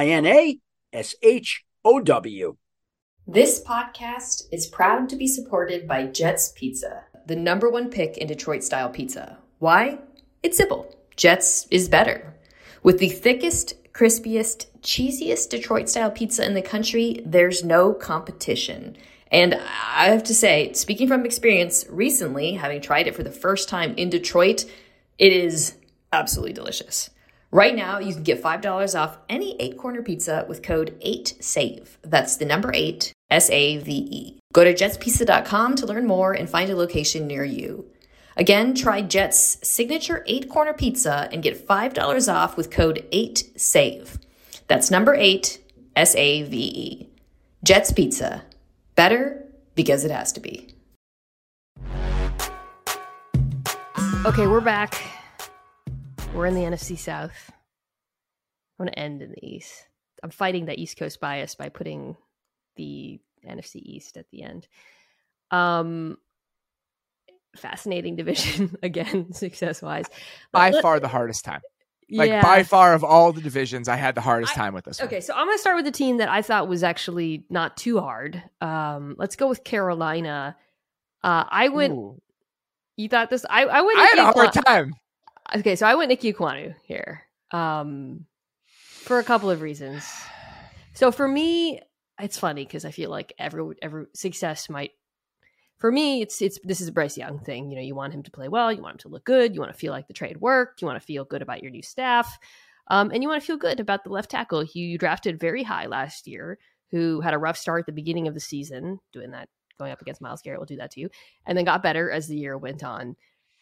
MINASHOW. This podcast is proud to be supported by Jets Pizza, the #1 pick in Detroit-style pizza. Why? It's simple. Jets is better. With the thickest, crispiest, cheesiest Detroit-style pizza in the country, there's no competition. And I have to say, speaking from experience recently, having tried it for the first time in Detroit, it is absolutely delicious. Right now, you can get $5 off any 8-corner pizza with code 8SAVE. That's the number 8, SAVE. Go to jetspizza.com to learn more and find a location near you. Again, try Jet's signature 8-corner pizza and get $5 off with code 8SAVE. That's number 8, SAVE. Jet's Pizza. Better because it has to be. Okay, we're back. We're in the NFC South. I'm going to end in the East. I'm fighting that East Coast bias by putting the NFC East at the end. Fascinating division, again, success-wise. By far the hardest time. By far of all the divisions, I had the hardest time with this one. Okay, so I'm going to start with the team that I thought was actually not too hard. Let's go with Carolina. I went... Ooh. You thought this... I went... I had a hard time. Okay, so I went Nick Ekwonu here for a couple of reasons. So for me, it's funny because I feel like every success might... For me, it's this is a Bryce Young thing. You know, you want him to play well, you want him to look good, you want to feel like the trade worked, you want to feel good about your new staff, and you want to feel good about the left tackle who you drafted very high last year, who had a rough start at the beginning of the season, doing that, going up against Myles Garrett will do that to you, and then got better as the year went on.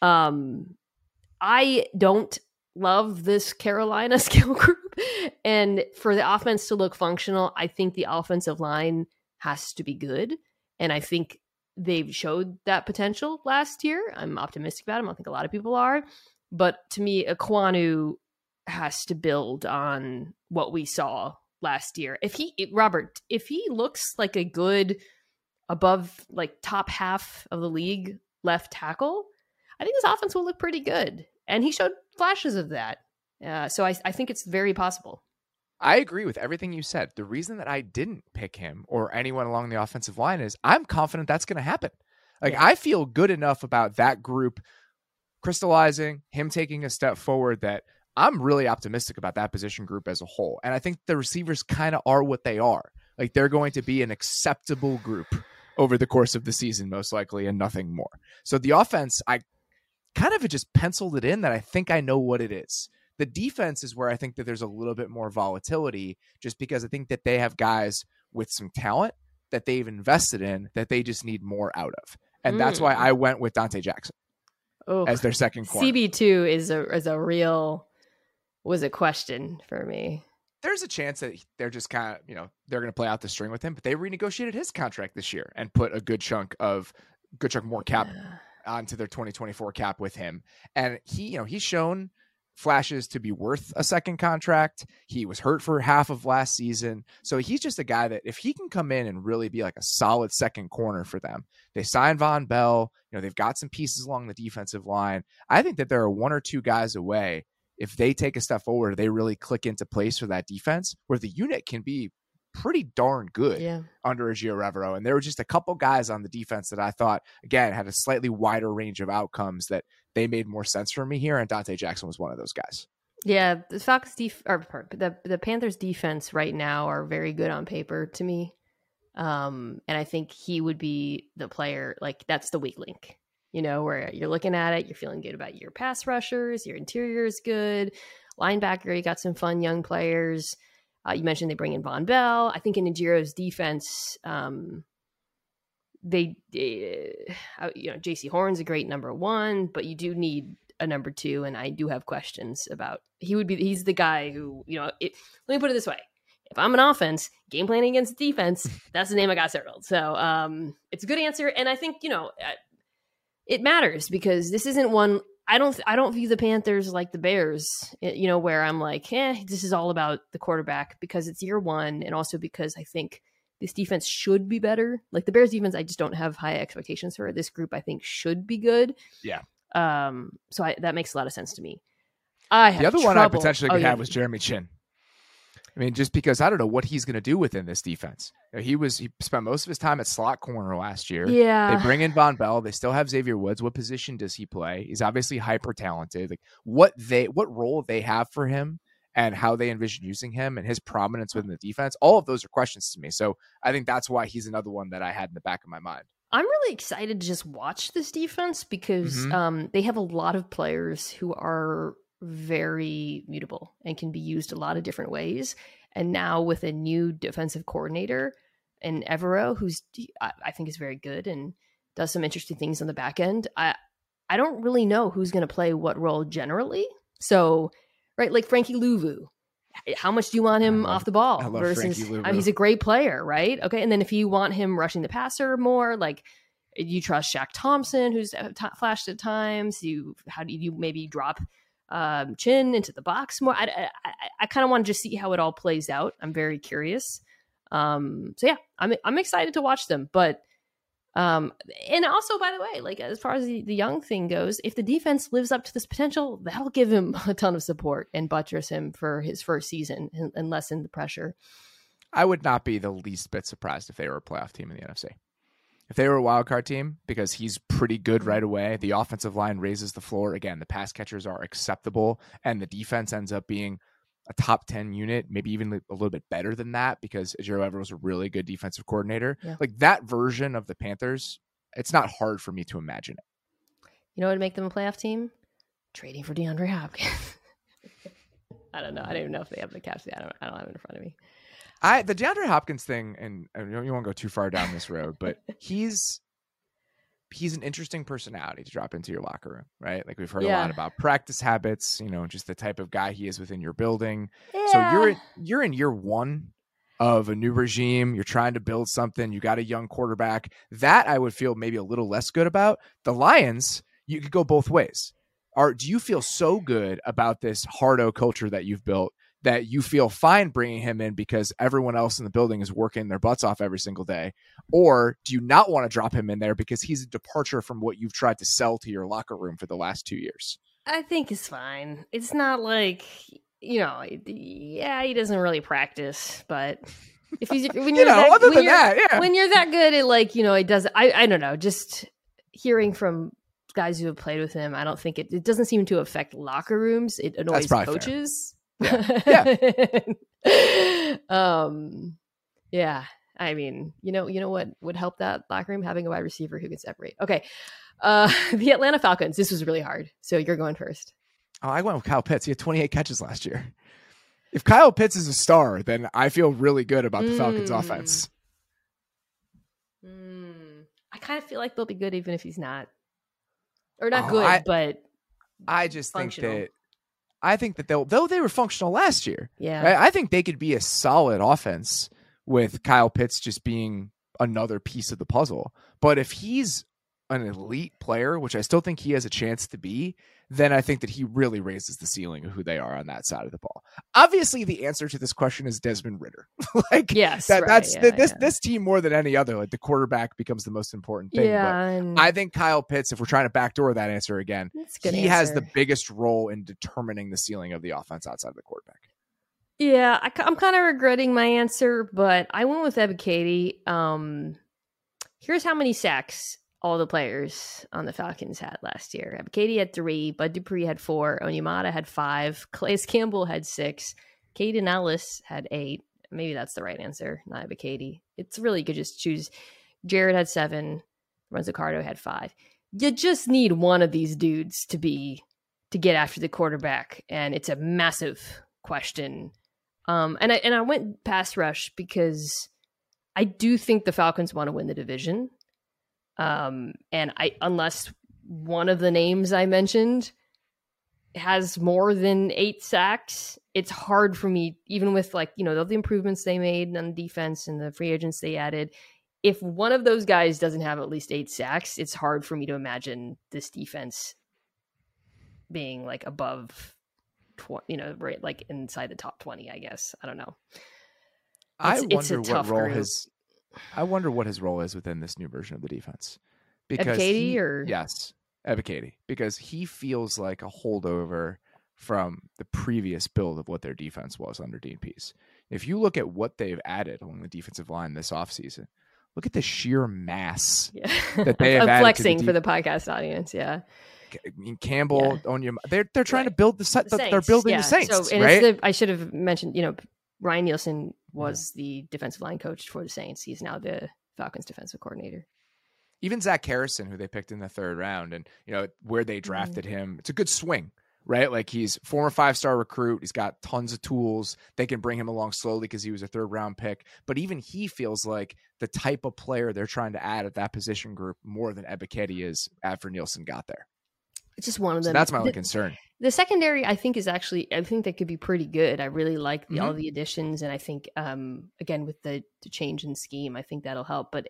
I don't love this Carolina skill group. And for the offense to look functional, I think the offensive line has to be good. And I think they've showed that potential last year. I'm optimistic about them. I think a lot of people are. But to me, Ekwonu has to build on what we saw last year. If he looks like a good above, like top half of the league left tackle, I think this offense will look pretty good. And he showed flashes of that. So I think it's very possible. I agree with everything you said. The reason that I didn't pick him or anyone along the offensive line is I'm confident that's going to happen. I feel good enough about that group crystallizing, him taking a step forward, that I'm really optimistic about that position group as a whole. And I think the receivers kind of are what they are. Like, they're going to be an acceptable group over the course of the season, most likely, and nothing more. So the offense, I kind of just penciled it in that I think I know what it is. The defense is where I think that there's a little bit more volatility, just because I think that they have guys with some talent that they've invested in that they just need more out of. And that's why I went with Dante Jackson as their second corner. CB2 was a question for me. There's a chance that they're just kind of, they're going to play out the string with him, but they renegotiated his contract this year and put a good chunk more cap onto their 2024 cap with him. And he's shown flashes to be worth a second contract. He was hurt for half of last season. So he's just a guy that if he can come in and really be like a solid second corner for them, they signed Von Bell, they've got some pieces along the defensive line. I think that there are one or two guys away. If they take a step forward, they really click into place for that defense where the unit can be pretty darn good under Ejiro Evero. And there were just a couple guys on the defense that I thought, again, had a slightly wider range of outcomes that they made more sense for me here. And Dante Jackson was one of those guys. Yeah. The the Panthers defense right now are very good on paper to me. And I think he would be the player, like that's the weak link, where you're looking at it, you're feeling good about your pass rushers, your interior is good, linebacker, you got some fun young players. You mentioned they bring in Von Bell. I think in Ejiro's defense, J.C. Horn's a great number one, but you do need a number two, and I do have questions about. He's the guy who, let me put it this way: if I'm an offense game planning against defense, that's the name I got circled. So it's a good answer, and I think it matters because this isn't one. I don't view the Panthers like the Bears, where I'm like, this is all about the quarterback, because it's year one. And also because I think this defense should be better. Like the Bears defense, I just don't have high expectations for. This group, I think, should be good. Yeah. So that makes a lot of sense to me. The other one I potentially could have was Jeremy Chin. I mean, just because I don't know what he's going to do within this defense. He spent most of his time at slot corner last year. Yeah. They bring in Von Bell. They still have Xavier Woods. What position does he play? He's obviously hyper talented. Like what role they have for him and how they envision using him and his prominence within the defense. All of those are questions to me. So I think that's why he's another one that I had in the back of my mind. I'm really excited to just watch this defense because they have a lot of players who are very mutable and can be used a lot of different ways. And now with a new defensive coordinator in Evero, who's I think is very good and does some interesting things on the back end, I don't really know who's going to play what role generally. So, right, like Frankie Louvu, how much do you want him off the ball? I love versus, Frankie Louvu. I mean, he's a great player, right? Okay, and then if you want him rushing the passer more, like you trust Shaq Thompson, who's flashed at times. How do you maybe drop Chin into the box more? I kind of want to just see how it all plays out. I'm very curious. So yeah, I'm excited to watch them, but. And also, by the way, like as far as the young thing goes, if the defense lives up to this potential, that'll give him a ton of support and buttress him for his first season and lessen the pressure. I would not be the least bit surprised if they were a playoff team in the NFC. If they were a wild card team, because he's pretty good right away, the offensive line raises the floor. Again, the pass catchers are acceptable, and the defense ends up being a top 10 unit, maybe even a little bit better than that, because Ejiro Evero was a really good defensive coordinator. Yeah. Like that version of the Panthers, it's not hard for me to imagine it. You know what would make them a playoff team? Trading for DeAndre Hopkins. I don't know. I don't even know if they have the capacity. I don't have it in front of me. The DeAndre Hopkins thing, and you won't go too far down this road, but he's an interesting personality to drop into your locker room, right? Like we've heard a lot about practice habits, just the type of guy he is within your building. Yeah. So you're in year one of a new regime. You're trying to build something. You got a young quarterback that I would feel maybe a little less good about. The Lions, you could go both ways. Do you feel so good about this hardo culture that you've built that you feel fine bringing him in because everyone else in the building is working their butts off every single day? Or do you not want to drop him in there because he's a departure from what you've tried to sell to your locker room for the last 2 years? I think it's fine. It's not like, he doesn't really practice, but when you're that good at it does. I don't know, just hearing from guys who have played with him, I don't think it doesn't seem to affect locker rooms. It annoys coaches. Yeah. Yeah. I mean, you know what would help that locker room? Having a wide receiver who can separate. Okay. The Atlanta Falcons. This was really hard. So you're going first. Oh, I went with Kyle Pitts. He had 28 catches last year. If Kyle Pitts is a star, then I feel really good about the Falcons offense. I kind of feel like they'll be good even if he's not. Or not good, but I just functional. I think that though they were functional last year. Yeah. Right? I think they could be a solid offense with Kyle Pitts just being another piece of the puzzle. But if he's an elite player, which I still think he has a chance to be, then I think that he really raises the ceiling of who they are on that side of the ball. Obviously, the answer to this question is Desmond Ridder. This team more than any other, like the quarterback becomes the most important thing. Yeah, but I think Kyle Pitts, if we're trying to backdoor that answer again, he has the biggest role in determining the ceiling of the offense outside of the quarterback. Yeah, I'm kind of regretting my answer, but I went with Ebiketie. Here's how many sacks all the players on the Falcons had last year. Ebiketie had 3, Bud Dupree had 4, Onyemata had 5, Calais Campbell had 6, Caden Ellis had 8. Maybe that's the right answer, not Ebiketie. It's really, you could just choose. Jared had 7, Lorenzo Cardo had 5. You just need one of these dudes to get after the quarterback, and it's a massive question. And I went pass rush because I do think the Falcons want to win the division. Unless one of the names I mentioned has more than 8 sacks, it's hard for me, even with all the improvements they made on defense and the free agents they added. If one of those guys doesn't have at least 8 sacks, it's hard for me to imagine this defense being above 20, right, inside the top 20, I guess. I don't know. I wonder what his role is within this new version of the defense. Because Ebiketie, because he feels like a holdover from the previous build of what their defense was under Dean Pease. If you look at what they've added along the defensive line this offseason, look at the sheer mass that they have I'm added flexing for the podcast audience. Yeah. Campbell, they're trying to build the Saints. They're building the Saints. So, right? I should have mentioned, Ryan Nielsen was the defensive line coach for the Saints. He's now the Falcons defensive coordinator. Even Zach Harrison, who they picked in the 3rd round, and where they drafted him, it's a good swing. right? Like he's former 5-star recruit. He's got tons of tools. They can bring him along slowly because he was a 3rd-round pick. But even he feels like the type of player they're trying to add at that position group more than Ebiketie is after Nielsen got there. It's just one of them. So that's my only concern. The secondary, I think they could be pretty good. I really like all the additions, and I think, again, with the change in scheme, I think that'll help. But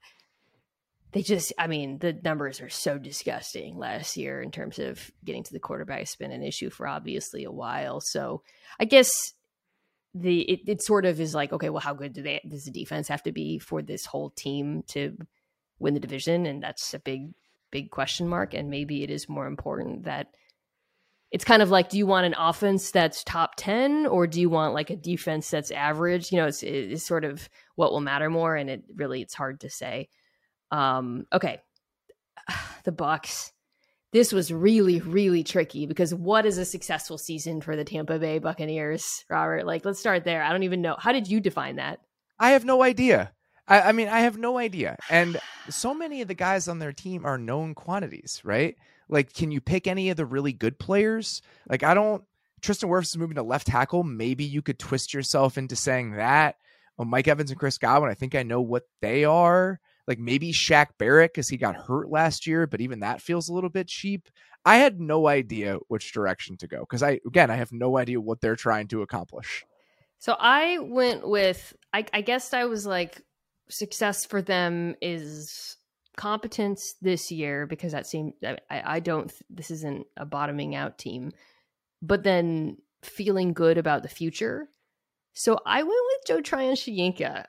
the numbers are so disgusting last year in terms of getting to the quarterback. It's been an issue for obviously a while. So I guess it sort of is like, okay, well, how good does the defense have to be for this whole team to win the division? And that's a big question mark. And maybe it is more important that it's kind of like, do you want an offense that's top 10 or do you want like a defense that's average? It's sort of what will matter more. And it's hard to say. Okay. The Bucs. This was really, really tricky because what is a successful season for the Tampa Bay Buccaneers, Robert? Like, let's start there. I don't even know. How did you define that? I have no idea. I mean, I have no idea. And so many of the guys on their team are known quantities, right? Like, can you pick any of the really good players? Like, Tristan Wirfs is moving to left tackle. Maybe you could twist yourself into saying that. Well, Mike Evans and Chris Godwin, I think I know what they are. Like maybe Shaq Barrett because he got hurt last year, but even that feels a little bit cheap. I had no idea which direction to go because I have no idea what they're trying to accomplish. So I went with, I guess I was like, success for them is competence this year because that seemed, this isn't a bottoming out team, but then feeling good about the future. So I went with Joe Tryon-Shoyinka.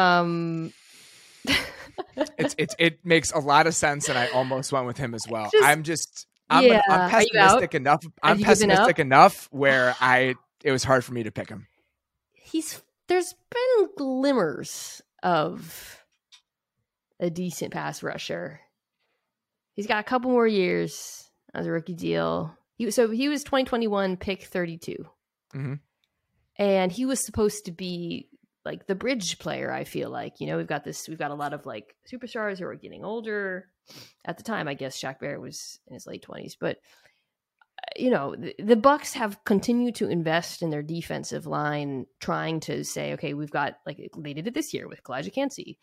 It makes a lot of sense, and I almost went with him as well. I'm pessimistic enough. I'm pessimistic enough where it was hard for me to pick him. There's been glimmers of a decent pass rusher. He's got a couple more years as a rookie deal. He was 2021 pick 32. Mm-hmm. And he was supposed to be like the bridge player, I feel like. We've got a lot of like superstars who are getting older. At the time, I guess Shaq Barrett was in his late 20s. But, the Bucs have continued to invest in their defensive line, trying to say, okay, we've got, like they did it this year with Kalijah Kancey.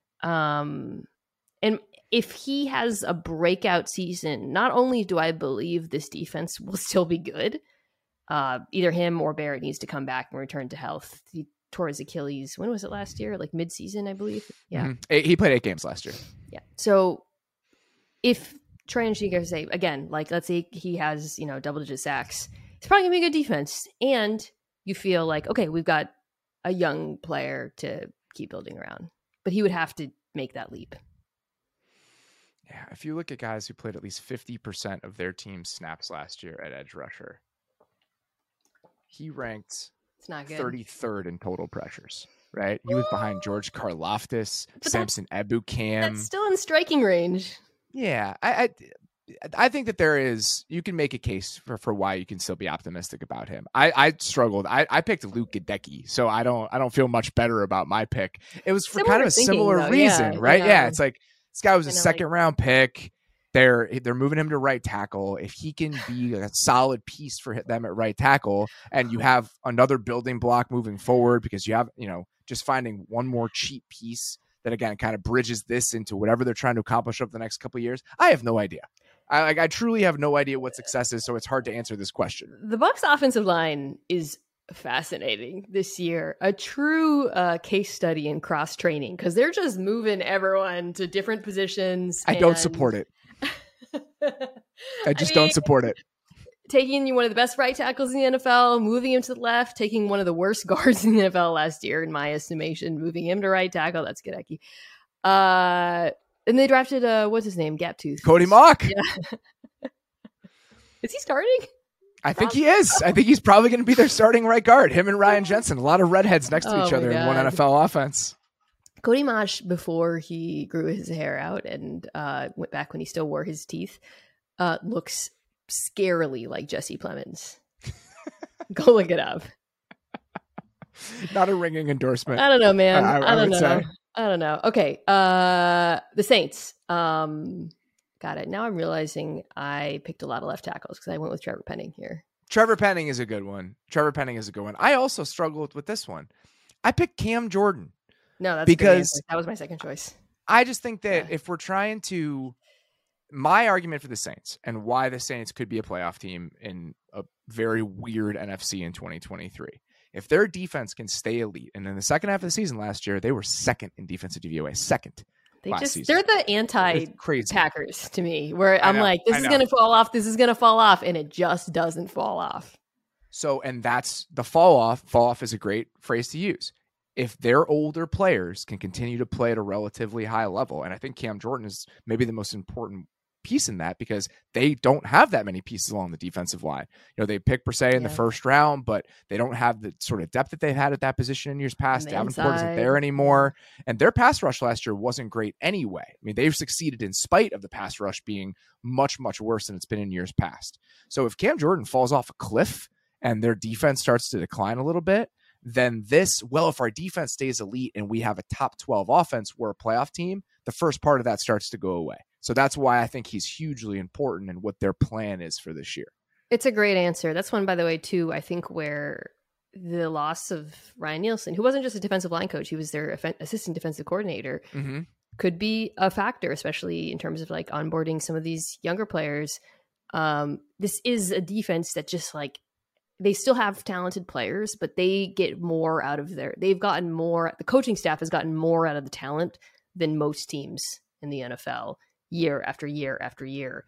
And if he has a breakout season, not only do I believe this defense will still be good, either him or Barrett needs to come back and return to health. He tore his Achilles. When was it last year? Like mid-season, I believe. Yeah. Mm-hmm. He played 8 games last year. Yeah. So if Tryon-Shoyinka, say, again, like let's say he has, double-digit sacks, it's probably going to be a good defense. And you feel like, okay, we've got a young player to keep building around. But he would have to make that leap. Yeah. If you look at guys who played at least 50% of their team's snaps last year at edge rusher, he ranked it's not good. 33rd in total pressures, right? He was behind George Karlaftis, Samson Ebukam. That's still in striking range. Yeah. I think that you can make a case for why you can still be optimistic about him. I struggled. I picked Luke Goedeke, so I don't feel much better about my pick. It was for kind of a similar reason, right? Yeah. It's like this guy was a 2nd-round pick. They're moving him to right tackle. If he can be a solid piece for them at right tackle, and you have another building block moving forward because you have, just finding one more cheap piece that again kind of bridges this into whatever they're trying to accomplish over the next couple of years. I have no idea. I truly have no idea what success is, so it's hard to answer this question. The Bucs offensive line is fascinating this year, a true case study in cross training because they're just moving everyone to different positions. I don't support it. I don't support it. Taking one of the best right tackles in the NFL, moving him to the left, taking one of the worst guards in the NFL last year, in my estimation, moving him to right tackle. That's Goedeke. And they drafted what's his name? Gaptooth. Cody Mauch. Yeah. Is he starting? I think he is. I think he's probably going to be their starting right guard. Him and Ryan Jensen, a lot of redheads next to each other in one NFL offense. Cody Mauch, before he grew his hair out and went back when he still wore his teeth, looks scarily like Jesse Plemons. Go look it up. Not a ringing endorsement. I don't know, man. I don't know. Say. I don't know. Okay. The Saints. Got it. Now I'm realizing I picked a lot of left tackles because I went with Trevor Penning here. Trevor Penning is a good one. I also struggled with this one. I picked Cam Jordan. No, that's because that was my second choice. I just think that if we're trying to, my argument for the Saints and why the Saints could be a playoff team in a very weird NFC in 2023, if their defense can stay elite, and in the second half of the season last year, they were second in defensive DVOA, second. They're the anti-Packers to me, where I'm like, this is going to fall off. This is going to fall off. And it just doesn't fall off. So, and that's the fall off. Fall off is a great phrase to use. If their older players can continue to play at a relatively high level, and I think Cam Jordan is maybe the most important piece in that because they don't have that many pieces along the defensive line. You know, they picked per se in the first round, but they don't have the sort of depth that they've had at that position in years past. Davenport isn't there anymore. And their pass rush last year wasn't great anyway. I mean, they've succeeded in spite of the pass rush being much, much worse than it's been in years past. So if Cam Jordan falls off a cliff and their defense starts to decline a little bit, then if our defense stays elite and we have a top 12 offense, we're a playoff team, the first part of that starts to go away. So that's why I think he's hugely important in what their plan is for this year. It's a great answer. That's one, by the way, too, I think where the loss of Ryan Nielsen, who wasn't just a defensive line coach, he was their assistant defensive coordinator, could be a factor, especially in terms of like onboarding some of these younger players. This is a defense that just like, they still have talented players, but they get more out of the coaching staff has gotten more out of the talent than most teams in the NFL year after year after year.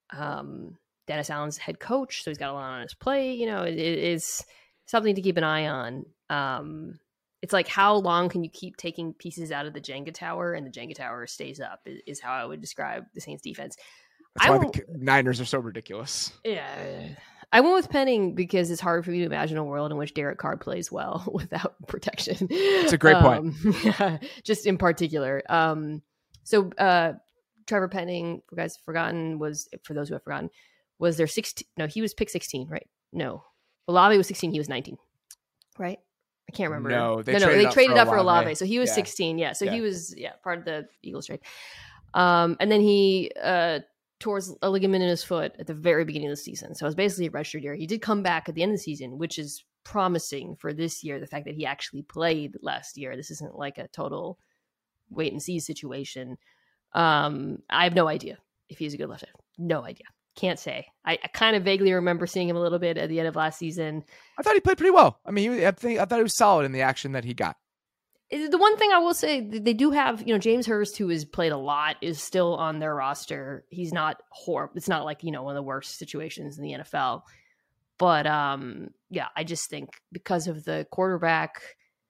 Dennis Allen's head coach, so he's got a lot on his plate. You know, it is something to keep an eye on. It's like, how long can you keep taking pieces out of the Jenga tower and the Jenga tower stays up is how I would describe the Saints defense. That's why the Niners are so ridiculous. Yeah. I went with Penning because it's hard for me to imagine a world in which Derek Carr plays well without protection. It's a great point. Just in particular. So Trevor Penning, for guys forgotten, for those who have forgotten, was their 16. No, he was pick 16, right? No. Olave was 16. He was 19, right? I can't remember. No, they traded up for Olave. So he was 16. Yeah. So he was part of the Eagles trade. And then he tore a ligament in his foot at the very beginning of the season. So it was basically a redshirt year. He did come back at the end of the season, which is promising for this year. The fact that he actually played last year. This isn't like a total wait and see situation. I have no idea if he's a good left end. No idea. Can't say. I kind of vaguely remember seeing him a little bit at the end of last season. I thought he played pretty well. I mean, I thought he was solid in the action that he got. The one thing I will say, they do have, James Hurst, who has played a lot, is still on their roster. He's not horrible. It's not like, one of the worst situations in the NFL. But, I just think because of the quarterback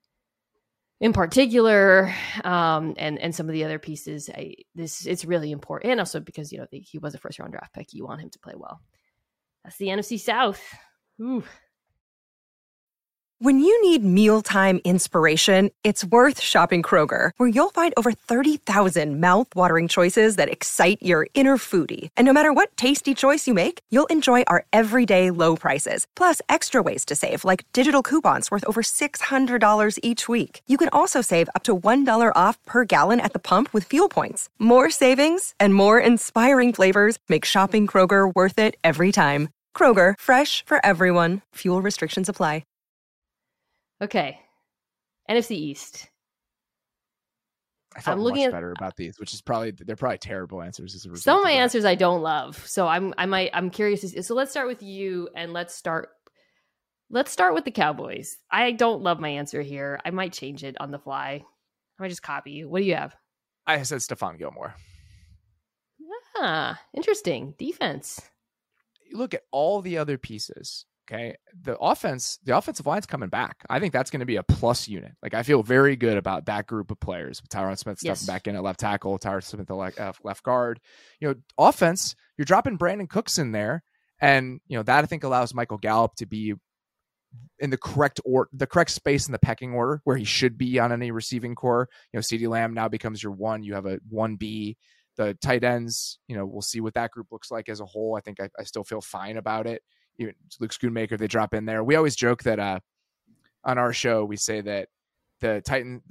in particular, and some of the other pieces, it's really important. And also because, he was a first-round draft pick. You want him to play well. That's the NFC South. Ooh. When you need mealtime inspiration, it's worth shopping Kroger, where you'll find over 30,000 mouth-watering choices that excite your inner foodie. And no matter what tasty choice you make, you'll enjoy our everyday low prices, plus extra ways to save, like digital coupons worth over $600 each week. You can also save up to $1 off per gallon at the pump with fuel points. More savings and more inspiring flavors make shopping Kroger worth it every time. Kroger, fresh for everyone. Fuel restrictions apply. Okay, NFC East. I felt much better about these, which is they're probably terrible answers as a result. Some of my answers I don't love, so I'm curious. So let's start with you, and let's start with the Cowboys. I don't love my answer here. I might change it on the fly. I might just copy you. What do you have? I said Stephon Gilmore. Ah, interesting. You look at all the other pieces. Okay. The offensive line's coming back. I think that's going to be a plus unit. Like, I feel very good about that group of players. Tyron Smith stepping back in at left tackle, Tyron Smith at left guard. Offense, you're dropping Brandon Cooks in there. And, that I think allows Michael Gallup to be in the correct space in the pecking order where he should be on any receiving core. CeeDee Lamb now becomes your one. You have a 1B. The tight ends, we'll see what that group looks like as a whole. I think I still feel fine about it. Even Luke Schoonmaker, they drop in there. We always joke that on our show, we say that the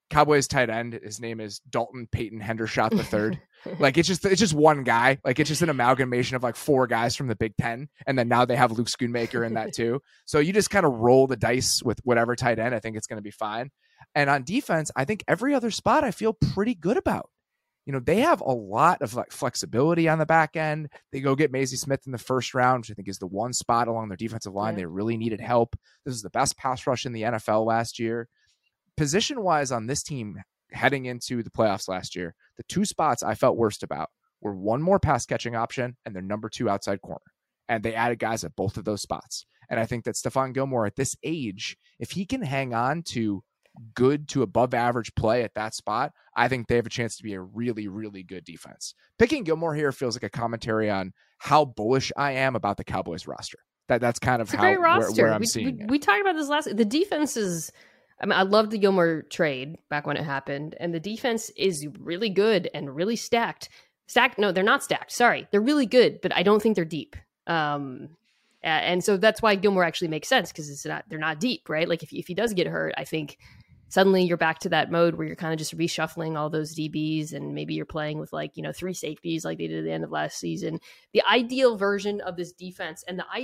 Cowboys tight end, his name is Dalton Peyton Hendershot III. Like it's just one guy. Like it's just an amalgamation of like 4 guys from the Big Ten. And then now they have Luke Schoonmaker in that too. So you just kind of roll the dice with whatever tight end. I think it's going to be fine. And on defense, I think every other spot I feel pretty good about. They have a lot of like flexibility on the back end. They go get Mazie Smith in the first round, which I think is the one spot along their defensive line. They really needed help. This is the best pass rush in the NFL last year. Position-wise on this team heading into the playoffs last year, the 2 spots I felt worst about were one more pass-catching option and their number 2 outside corner. And they added guys at both of those spots. And I think that Stephon Gilmore at this age, if he can hang on to good to above average play at that spot, I think they have a chance to be a really, really good defense. Picking Gilmore here feels like a commentary on how bullish I am about the Cowboys roster. That's kind of how where I'm seeing it. We talked about this the defense is, I loved the Gilmore trade back when it happened, and the defense is really good and really stacked. No, they're not stacked. Sorry. They're really good, but I don't think they're deep. And so that's why Gilmore actually makes sense, because they're not deep, right? Like if he does get hurt, I think suddenly you're back to that mode where you're kind of just reshuffling all those DBs, and maybe you're playing with 3 safeties like they did at the end of last season. The ideal version of this defense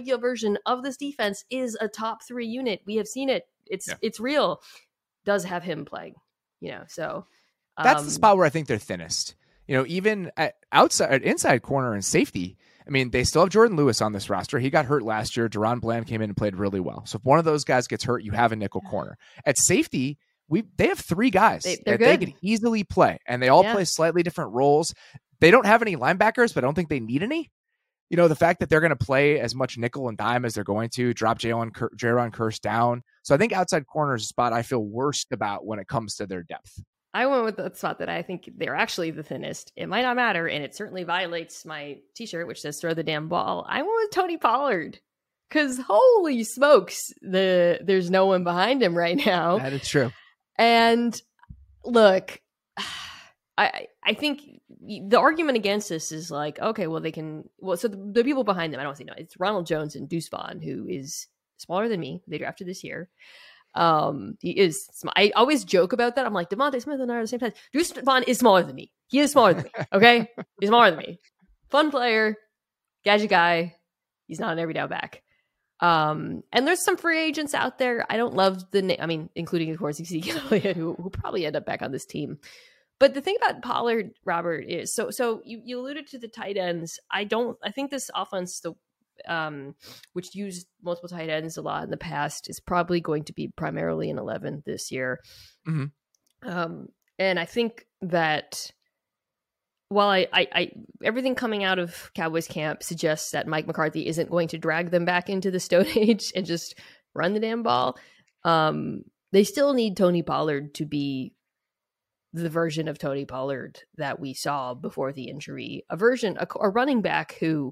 is a top 3 unit. We have seen it. It's real. Does have him playing, so that's the spot where I think they're thinnest. Even at inside corner and safety, I mean, they still have Jordan Lewis on this roster. He got hurt last year. Deron Bland came in and played really well. So if one of those guys gets hurt, you have a nickel corner. At safety, they have 3 guys that they could easily play, and they all play slightly different roles. They don't have any linebackers, but I don't think they need any. The fact that they're going to play as much nickel and dime as they're going to drop Jayron Kearse down. So I think outside corner is a spot I feel worst about when it comes to their depth. I went with the spot that I think they're actually the thinnest. It might not matter, and it certainly violates my t-shirt, which says throw the damn ball. I went with Tony Pollard, because holy smokes, there's no one behind him right now. That is true. And look, I think the argument against this is like, okay, well, so the people behind them, I don't see, it's Ronald Jones and Deuce Vaughn, who is smaller than me. They drafted this year. He is small. I always joke about that. I'm like, Devontae Smith and I are the same size. Deuce Vaughn is smaller than me. He is smaller than me. Okay. He's smaller than me. Fun player, gadget guy. He's not an every down back. And there's some free agents out there. I don't love the name. I mean, including of course Ezekiel Elliott, who probably end up back on this team. But the thing about Pollard, Robert, is so you alluded to the tight ends. I think this offense, which used multiple tight ends a lot in the past, is probably going to be primarily an 11 this year. Mm-hmm. And I think that while I everything coming out of Cowboys camp suggests that Mike McCarthy isn't going to drag them back into the Stone Age and just run the damn ball, they still need Tony Pollard to be the version of Tony Pollard that we saw before the injury, a running back who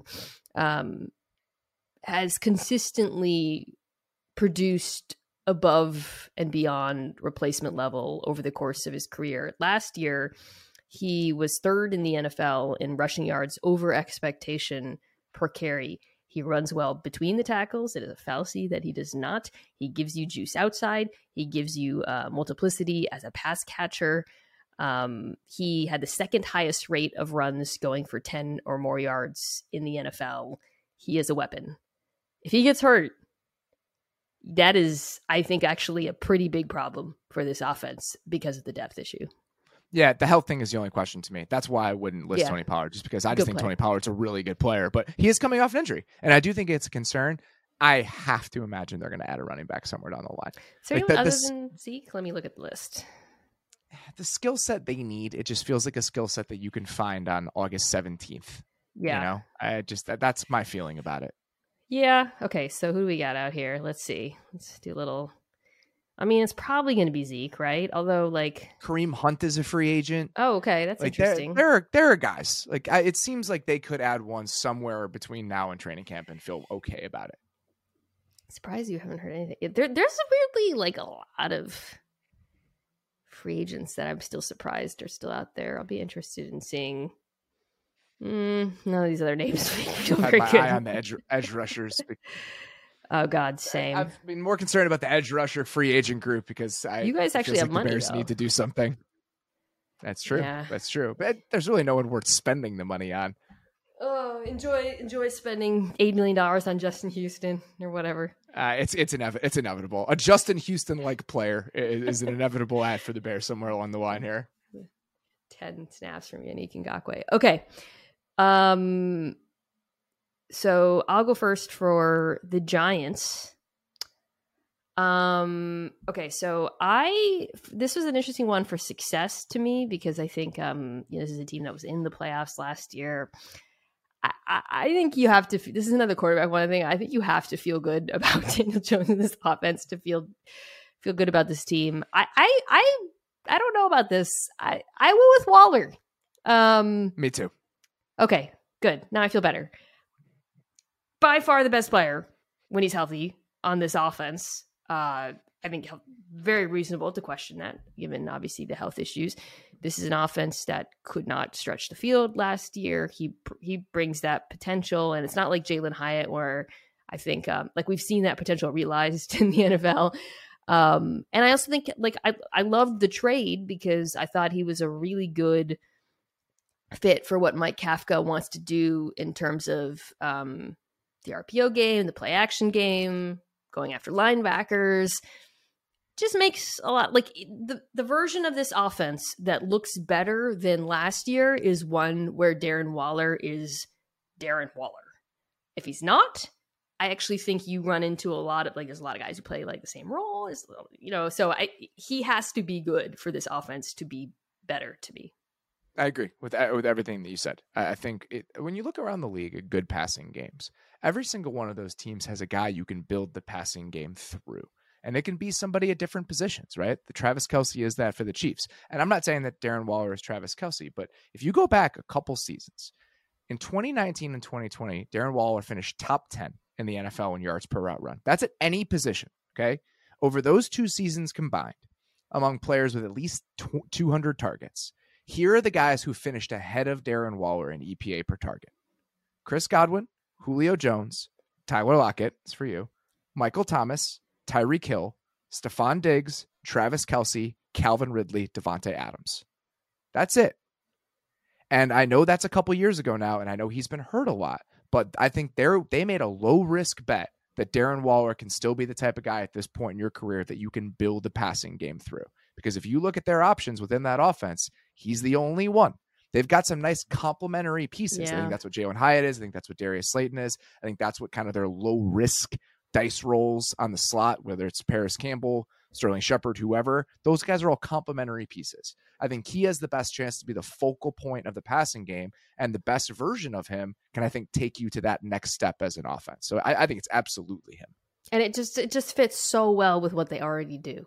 has consistently produced above and beyond replacement level over the course of his career. Last year, he was 3rd in the NFL in rushing yards over expectation per carry. He runs well between the tackles. It is a fallacy that he does not. He gives you juice outside. He gives you multiplicity as a pass catcher. He had the 2nd highest rate of runs going for 10 or more yards in the NFL. He is a weapon. If he gets hurt, that is, I think, actually a pretty big problem for this offense because of the depth issue. Yeah, the health thing is the only question to me. That's why I wouldn't list Tony Pollard, just because I just think Tony Pollard's a really good player, but he is coming off an injury, and I do think it's a concern. I have to imagine they're going to add a running back somewhere down the line. So like other than Zeke, let me look at the list. The skill set they need, it just feels like a skill set that you can find on August 17th. Yeah. That's my feeling about it. Yeah. Okay. So who do we got out here? Let's see. Let's do a little. I mean, it's probably going to be Zeke, right? Although, Kareem Hunt is a free agent. Oh, okay, that's interesting. There are guys it seems like they could add one somewhere between now and training camp and feel okay about it. Surprised you haven't heard anything. There's weirdly a lot of free agents that I'm still surprised are still out there. I'll be interested in seeing. None of these other names feel very good. Eye on the edge rushers. Oh God, same. I've been more concerned about the edge rusher free agent group because you guys actually have money. The Bears need to do something. That's true. Yeah. That's true. But there's really no one worth spending the money on. Oh, enjoy spending $8 million on Justin Houston or whatever. It's inevitable. A Justin Houston-like player is an inevitable ad for the Bears somewhere along the line here. 10 snaps from Yannick Ngakoue. Okay. So I'll go first for the Giants. Okay, so this was an interesting one for success to me because I think this is a team that was in the playoffs last year. I think you have to. This is another quarterback one thing. I think you have to feel good about Daniel Jones in this offense to feel good about this team. I don't know about this. I will with Waller. Me too. Okay, good. Now I feel better. By far the best player when he's healthy on this offense. I think very reasonable to question that, given obviously the health issues. This is an offense that could not stretch the field last year. He brings that potential, and it's not like Jalen Hyatt, where I think like we've seen that potential realized in the NFL. And I also think like I loved the trade because I thought he was a really good fit for what Mike Kafka wants to do in terms of the RPO game, the play action game, going after linebackers. Just makes a lot like the version of this offense that looks better than last year is one where Darren Waller is Darren Waller. If he's not, I actually think you run into a lot of there's a lot of guys who play like the same role, so he has to be good for this offense to be better to me. I agree with everything that you said. I think when you look around the league at good passing games, every single one of those teams has a guy you can build the passing game through. And it can be somebody at different positions, right? The Travis Kelce is that for the Chiefs. And I'm not saying that Darren Waller is Travis Kelce, but if you go back a couple seasons, in 2019 and 2020, Darren Waller finished top 10 in the NFL in yards per route run. That's at any position, okay? Over those 2 seasons combined, among players with at least 200 targets, here are the guys who finished ahead of Darren Waller in EPA per target. Chris Godwin, Julio Jones, Tyler Lockett, it's for you, Michael Thomas, Tyreek Hill, Stephon Diggs, Travis Kelce, Calvin Ridley, Devontae Adams. That's it. And I know that's a couple years ago now, and I know he's been hurt a lot, but I think they made a low-risk bet that Darren Waller can still be the type of guy at this point in your career that you can build the passing game through. Because if you look at their options within that offense, he's the only one. They've got some nice complementary pieces. Yeah. I think that's what Jalen Hyatt is. I think that's what Darius Slayton is. I think that's what kind of their low-risk dice rolls on the slot, whether it's Paris Campbell, Sterling Shepard, whoever, those guys are all complementary pieces. I think he has the best chance to be the focal point of the passing game, and the best version of him can, I think, take you to that next step as an offense. So I think it's absolutely him. And it just fits so well with what they already do.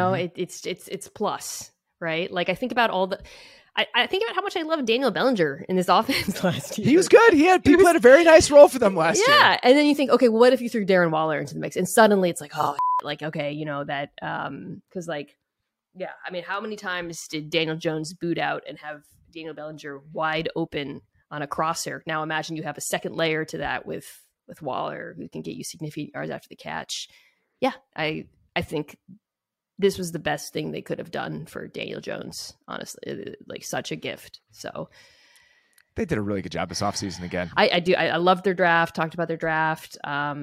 It's plus, right? Like I think about I think about how much I love Daniel Bellinger in this offense last year. He was good. He played a very nice role for them last year. Yeah. And then you think, okay, what if you threw Darren Waller into the mix? And suddenly it's like, oh, like, okay, that, cause like, yeah, I mean, how many times did Daniel Jones boot out and have Daniel Bellinger wide open on a crosser? Now imagine you have a second layer to that with Waller, who can get you significant yards after the catch. Yeah. I think this was the best thing they could have done for Daniel Jones, honestly, like such a gift. So they did a really good job this offseason again. I do. I loved their draft, talked about their draft.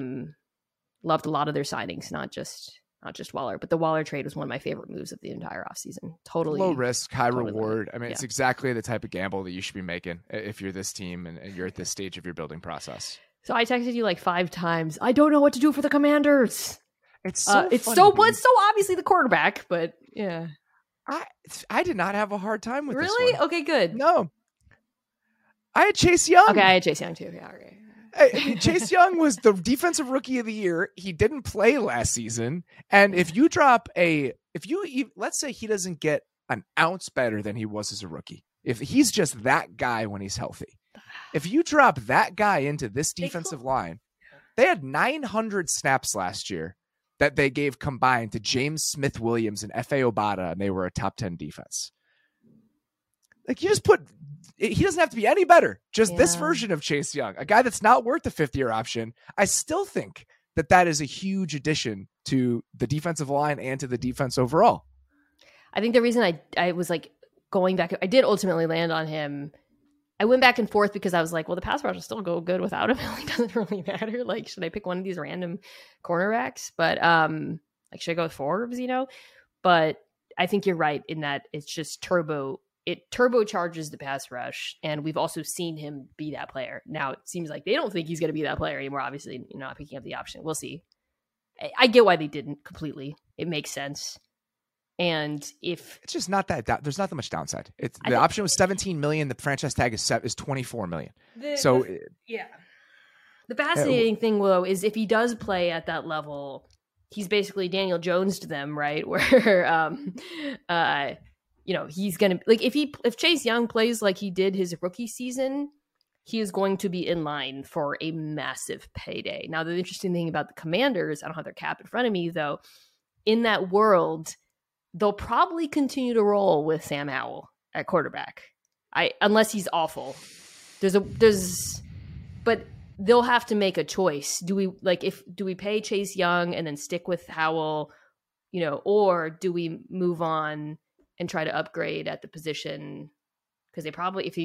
Loved a lot of their signings, not just Waller, but the Waller trade was one of my favorite moves of the entire offseason. Totally low risk, high totally reward. I mean, It's exactly the type of gamble that you should be making if you're this team and you're at this stage of your building process. So I texted you like 5 times. I don't know what to do for the Commanders. It's so it's funny, so obviously the quarterback, but yeah. I did not have a hard time with this really? one. Okay, good. No. I had Chase Young. Okay, I had Chase Young too. Yeah, okay. I mean, Chase Young was the defensive rookie of the year. He didn't play last season. And if you let's say he doesn't get an ounce better than he was as a rookie, if he's just that guy when he's healthy, if you drop that guy into this defensive line, they had 900 snaps last year that they gave combined to James Smith-Williams and F.A. Obata, and they were a top 10 defense. Like he doesn't have to be any better. Just this version of Chase Young, a guy that's not worth the 5th-year option. I still think that is a huge addition to the defensive line and to the defense overall. I think the reason I was like going back, I did ultimately land on him. I went back and forth because I was like, well, the pass rush will still go good without him. It doesn't really matter. Like, should I pick one of these random cornerbacks? But like, should I go with Forbes, But I think you're right in that it's just it turbocharges the pass rush. And we've also seen him be that player. Now it seems like they don't think he's going to be that player anymore. Obviously, not picking up the option. We'll see. I get why they didn't completely. It makes sense. And if it's just not that, there's not that much downside. The option was 17 million. The franchise tag is 24 million. The fascinating thing, though, is if he does play at that level, he's basically Daniel Jones to them, right? Where, he's going to like, if Chase Young plays like he did his rookie season, he is going to be in line for a massive payday. Now, the interesting thing about the Commanders, I don't have their cap in front of me, though, in that world, they'll probably continue to roll with Sam Howell at quarterback. Unless he's awful. But they'll have to make a choice. Do we pay Chase Young and then stick with Howell, or do we move on and try to upgrade at the position? Because they probably, if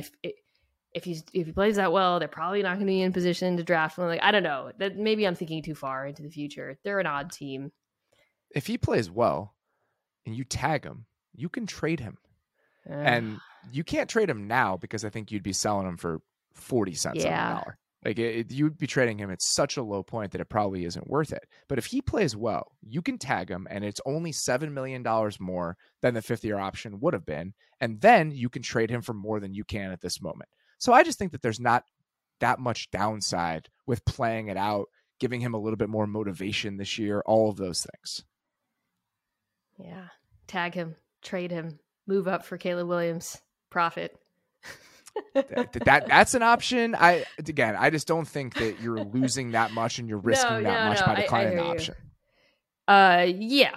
he plays that well, they're probably not going to be in position to draft him. Like, I don't know. That maybe I'm thinking too far into the future. They're an odd team. If he plays well and you tag him, you can trade him. And you can't trade him now because I think you'd be selling him for 40 cents on the dollar. Like you'd be trading him at such a low point that it probably isn't worth it. But if he plays well, you can tag him and it's only $7 million more than the 5th-year option would have been. And then you can trade him for more than you can at this moment. So I just think that there's not that much downside with playing it out, giving him a little bit more motivation this year, all of those things. Yeah. Tag him, trade him, move up for Caleb Williams, profit. That's an option. I just don't think that you're losing that much and you're risking that much by declining the option. Yeah.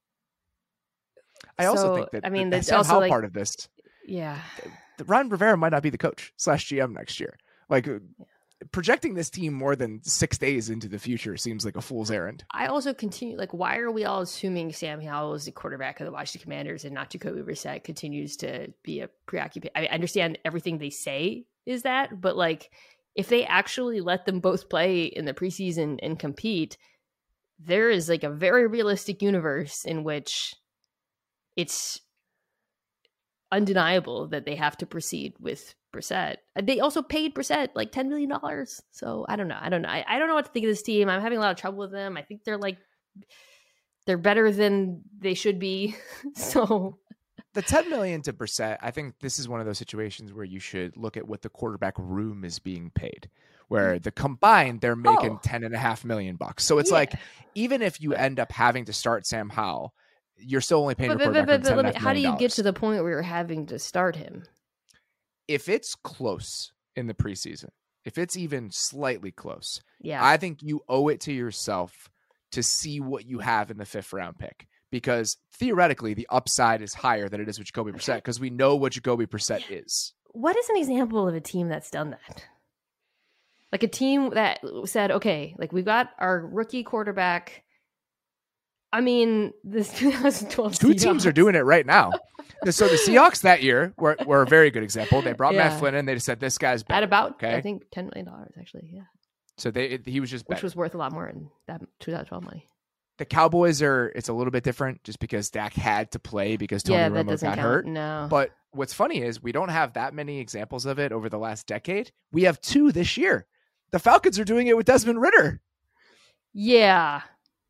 I also think that the Sam Howell part of this. Yeah. Ron Rivera might not be the coach / GM next year. Like projecting this team more than 6 days into the future seems like a fool's errand. I also continue, like, why are we all assuming Sam Howell is the quarterback of the Washington Commanders and not Jacoby Brissett continues to be a preoccupation? I understand everything they say is that, but like, if they actually let them both play in the preseason and compete, there is like a very realistic universe in which it's undeniable that they have to proceed with Brissett. They also paid Brissett like $10 million. So I don't know. I don't know what to think of this team. I'm having a lot of trouble with them. I think they're better than they should be. So the $10 million to Brissett, I think this is one of those situations where you should look at what the quarterback room is being paid, where the combined they're making $10.5 million. So it's like, even if you end up having to start Sam Howell, you're still only paying your quarterback $10.5 million. How do you get to the point where you're having to start him? If it's close in the preseason, if it's even slightly close, yeah, I think you owe it to yourself to see what you have in the 5th round pick, because theoretically the upside is higher than it is with Jacoby Brissett because we know what Jacoby Brissett is. What is an example of a team that's done that? Like a team that said, okay, like we've got our rookie quarterback. I mean, this 2012 Two teams are doing it right now. So the Seahawks that year were a very good example. They brought Matt Flynn in. They just said, this guy's better. At about, I think, $10 million, actually, yeah. So he was just better. Which was worth a lot more in that 2012 money. The Cowboys it's a little bit different just because Dak had to play because Tony Romo got hurt. No. But what's funny is we don't have that many examples of it over the last decade. We have 2 this year. The Falcons are doing it with Desmond Ridder. Yeah.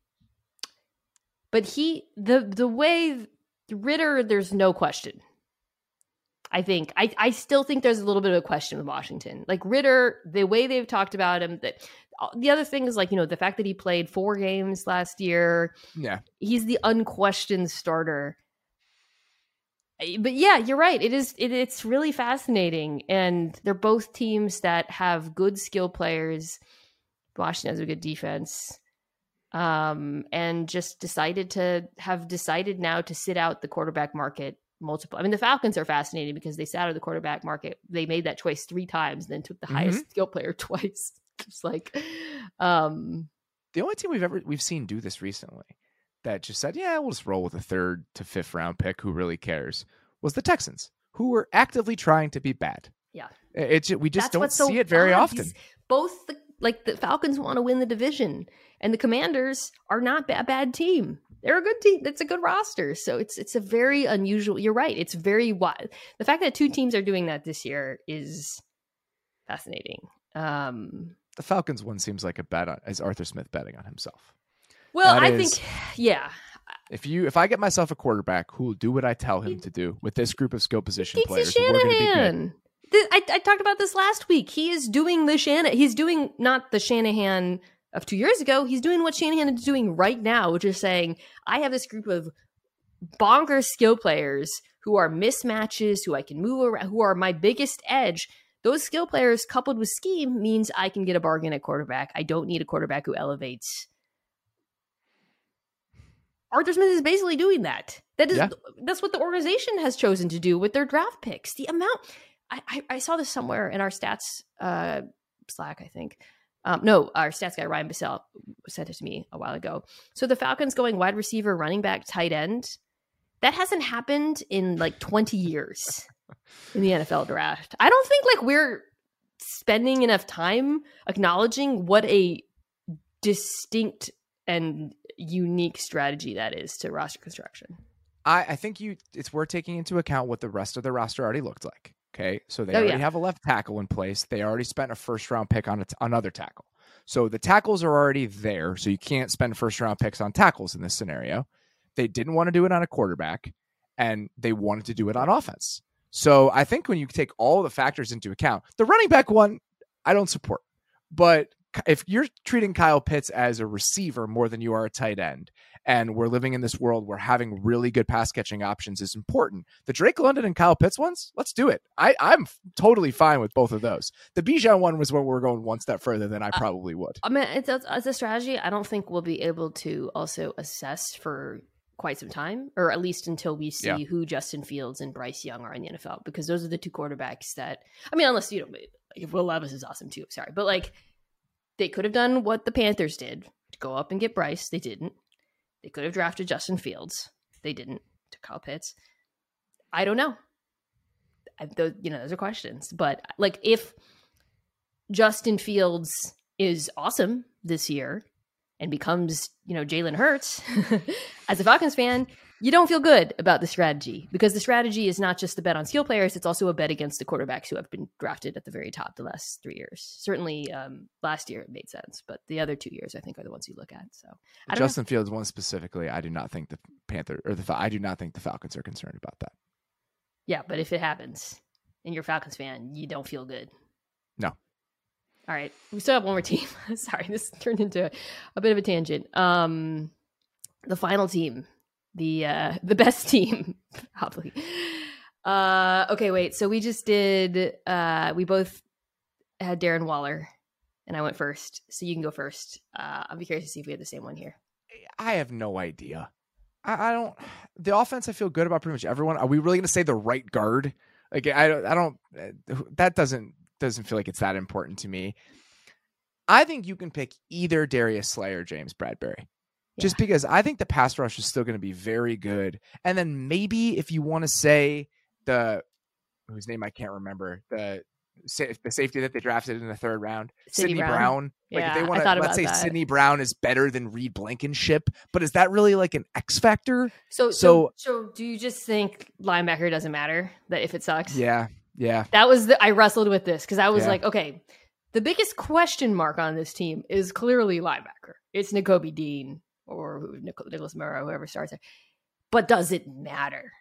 But the way Ridder, there's no question. I think I still think there's a little bit of a question with Washington. Like Ridder, the way they've talked about him, that the other thing is like, the fact that he played 4 games last year. Yeah. He's the unquestioned starter. But yeah, you're right. It's really fascinating. And they're both teams that have good skill players. Washington has a good defense. And just decided now to sit out the quarterback market multiple. I mean, the Falcons are fascinating because they sat out of the quarterback market. They made that choice 3 times and then took the highest skill player twice. It's like, The only team we've seen do this recently that just said, yeah, we'll just roll with a 3rd to 5th round pick. Who really cares? Was the Texans, who were actively trying to be bad. Yeah. We just don't see it very often. Both the Falcons want to win the division, and the Commanders are not a bad team. They're a good team. It's a good roster. So it's a very unusual. You're right. It's very wild. The fact that 2 teams are doing that this year is fascinating. The Falcons one seems like a bet on, as Arthur Smith betting on himself. Well, I think, yeah. If I get myself a quarterback who will do what I tell him to do with this group of skill position players, we're going to be good. I talked about this last week. He is doing he's doing not the Shanahan of 2 years ago. He's doing what Shanahan is doing right now, which is saying, I have this group of bonkers skill players who are mismatches, who I can move around, who are my biggest edge. Those skill players coupled with scheme means I can get a bargain at quarterback. I don't need a quarterback who elevates. Arthur Smith is basically doing that. That's what the organization has chosen to do with their draft picks. The amount I saw this somewhere in our stats Slack, I think. No, our stats guy Ryan Bissell sent it to me a while ago. So the Falcons going wide receiver, running back, tight end. That hasn't happened in like 20 years in the NFL draft. I don't think like we're spending enough time acknowledging what a distinct and unique strategy that is to roster construction. I think it's worth taking into account what the rest of the roster already looked like. Okay, so they already have a left tackle in place. They already spent a 1st-round pick on another tackle. So the tackles are already there, so you can't spend 1st-round picks on tackles in this scenario. They didn't want to do it on a quarterback, and they wanted to do it on offense. So I think when you take all the factors into account, the running back one, I don't support. But if you're treating Kyle Pitts as a receiver more than you are a tight end, and we're living in this world where having really good pass catching options is important, the Drake London and Kyle Pitts ones, let's do it. I'm totally fine with both of those. The Bijan one was when we're going one step further than I probably would. I mean, as a strategy, I don't think we'll be able to also assess for quite some time, or at least until we see who Justin Fields and Bryce Young are in the NFL, because those are the 2 quarterbacks that, I mean, unless, if Will Levis is awesome too, sorry, but like, they could have done what the Panthers did to go up and get Bryce. They didn't. They could have drafted Justin Fields. They didn't. To Kyle Pitts. I don't know. Those are questions. But like, if Justin Fields is awesome this year and becomes, Jalen Hurts, as a Falcons fan, you don't feel good about the strategy, because the strategy is not just the bet on skill players. It's also a bet against the quarterbacks who have been drafted at the very top the last 3 years. Certainly last year it made sense, but the other 2 years I think are the ones you look at. So Justin Fields one specifically, I do not think I do not think the Falcons are concerned about that. Yeah, but if it happens and you're a Falcons fan, you don't feel good. No. All right. We still have one more team. Sorry, this turned into a bit of a tangent. The final team. The best team, probably. Okay, wait. So we just did. We both had Darren Waller, and I went first. So you can go first. I'll be curious to see if we have the same one here. I have no idea. I don't. The offense, I feel good about pretty much everyone. Are we really going to say the right guard? Like I don't. That doesn't feel like it's that important to me. I think you can pick either Darius Slay or James Bradberry. Just because I think the pass rush is still going to be very good. And then maybe if you want to say whose name I can't remember, the safety that they drafted in the 3rd round, Sidney Brown. Like if they want to, let's say Sidney Brown is better than Reed Blankenship, but is that really like an X factor? So do you just think linebacker doesn't matter, that if it sucks? Yeah. That was I wrestled with this because I was like, okay, the biggest question mark on this team is clearly linebacker. It's Nakobe Dean or Nicholas Murrow, whoever starts there. But does it matter?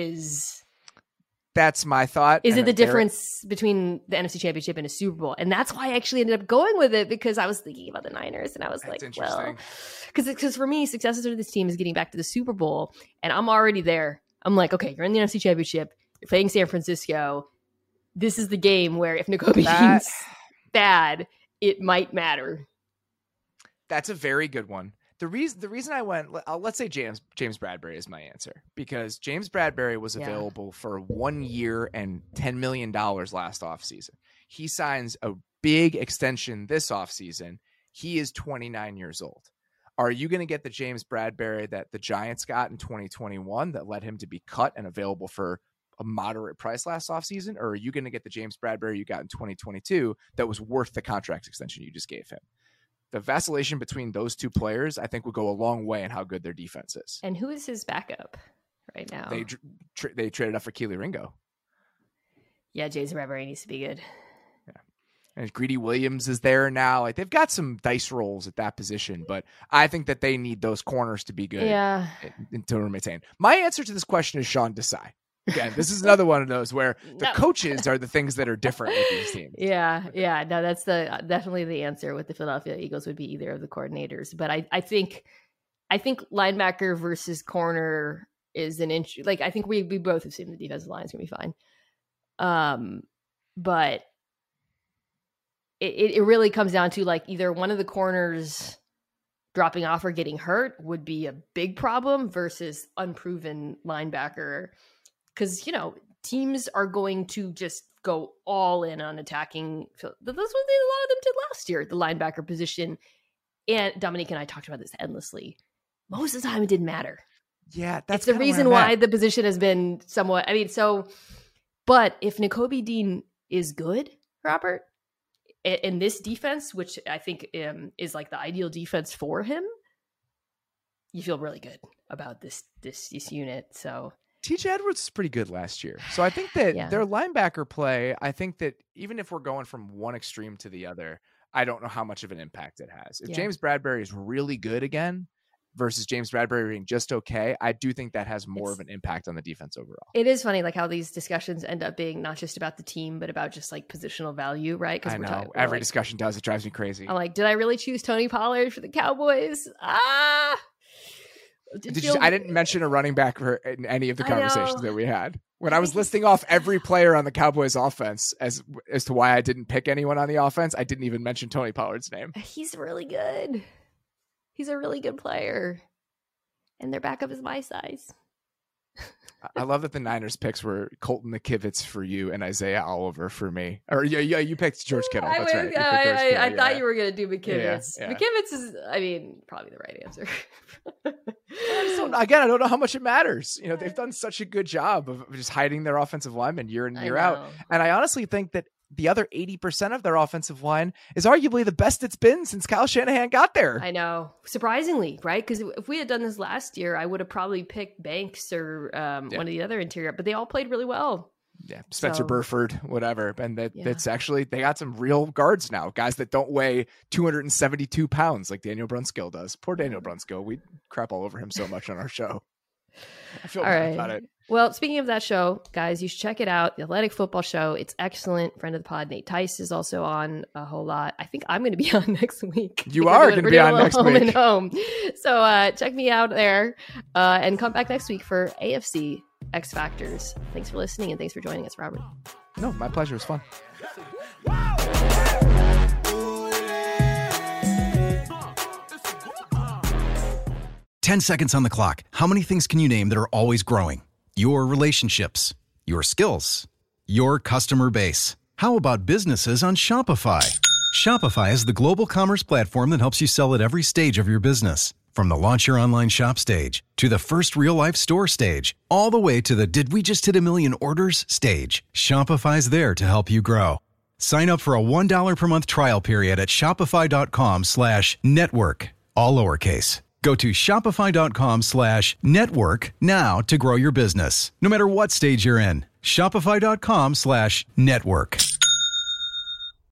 That's my thought. Is it the difference between the NFC Championship and a Super Bowl? And that's why I actually ended up going with it, because I was thinking about the Niners, and I was like, well, because for me, success of this team is getting back to the Super Bowl, and I'm already there. I'm like, okay, you're in the NFC Championship, you're playing San Francisco. This is the game where if Nakobe Dean's bad, it might matter. That's a very good one. The reason I went, let's say James Bradberry is my answer, because James Bradberry was available for 1 year and $10 million last offseason. He signs a big extension this offseason. He is 29 years old. Are you going to get the James Bradberry that the Giants got in 2021 that led him to be cut and available for a moderate price last offseason? Or are you going to get the James Bradberry you got in 2022 that was worth the contract extension you just gave him? The vacillation between those two players, I think, will go a long way in how good their defense is. And who is his backup right now? They traded up for Keely Ringo. Yeah, James Bradberry needs to be good. And Greedy Williams is there now. Like, they've got some dice rolls at that position, but I think that they need those corners to be good. Yeah. To maintain. My answer to this question is Sean Desai. Again, this is another one of those where the coaches are the things that are different with these teams. Yeah. No, that's definitely the answer with the Philadelphia Eagles would be either of the coordinators. But I think linebacker versus corner is an inch. Like, I think we both have seen the defensive line is gonna be fine. But it really comes down to, like, either one of the corners dropping off or getting hurt would be a big problem versus unproven linebacker. Because, teams are going to just go all in on attacking. That's what a lot of them did last year, the linebacker position. And Dominique and I talked about this endlessly. Most of the time, it didn't matter. Yeah, that's the reason why the position has been somewhat. But if Nakobe Dean is good, Robert, in this defense, which I think is like the ideal defense for him, you feel really good about this unit. So TJ Edwards is pretty good last year. So I think that their linebacker play, I think that even if we're going from one extreme to the other, I don't know how much of an impact it has. If James Bradberry is really good again versus James Bradberry being just okay, I do think that has more of an impact on the defense overall. It is funny, like, how these discussions end up being not just about the team, but about just, like, positional value, right? I know. Every discussion does. It drives me crazy. I'm like, did I really choose Tony Pollard for the Cowboys? I didn't mention a running back in any of the conversations that we had. When I was listing off every player on the Cowboys offense as to why I didn't pick anyone on the offense, I didn't even mention Tony Pollard's name. He's really good. He's a really good player. And their backup is my size. I love that the Niners picks were Colton McKivitz for you and Isaiah Oliver for me. Or you picked George Kittle. That's right. I thought you were going to do McKivitz. Yeah. McKivitz is, probably the right answer. I don't know how much it matters. They've done such a good job of just hiding their offensive linemen year in, year out. And I honestly think that the other 80% of their offensive line is arguably the best it's been since Kyle Shanahan got there. I know. Surprisingly, right? Because if we had done this last year, I would have probably picked Banks or one of the other interior, but they all played really well. Yeah, Spencer Burford, whatever. And that's actually, they got some real guards now, guys that don't weigh 272 pounds like Daniel Brunskill does. Poor Daniel Brunskill. We crap all over him so much on our show. I feel bad about it. Well, speaking of that show, guys, you should check it out. The Athletic Football Show. It's excellent. Friend of the pod, Nate Tice, is also on a whole lot. I think I'm going to be on next week. You are going to be on next week. Home. So check me out there and come back next week for AFC X Factors. Thanks for listening and thanks for joining us, Robert. No, my pleasure. It was fun. 10 seconds on the clock. How many things can you name that are always growing? Your relationships, your skills, your customer base. How about businesses on Shopify? Shopify is the global commerce platform that helps you sell at every stage of your business. From the launch your online shop stage, to the first real life store stage, all the way to the did we just hit a million orders stage. Shopify's there to help you grow. Sign up for a $1 per month trial period at shopify.com/network, all lowercase. Go to shopify.com/network now to grow your business, no matter what stage you're in. Shopify.com/network.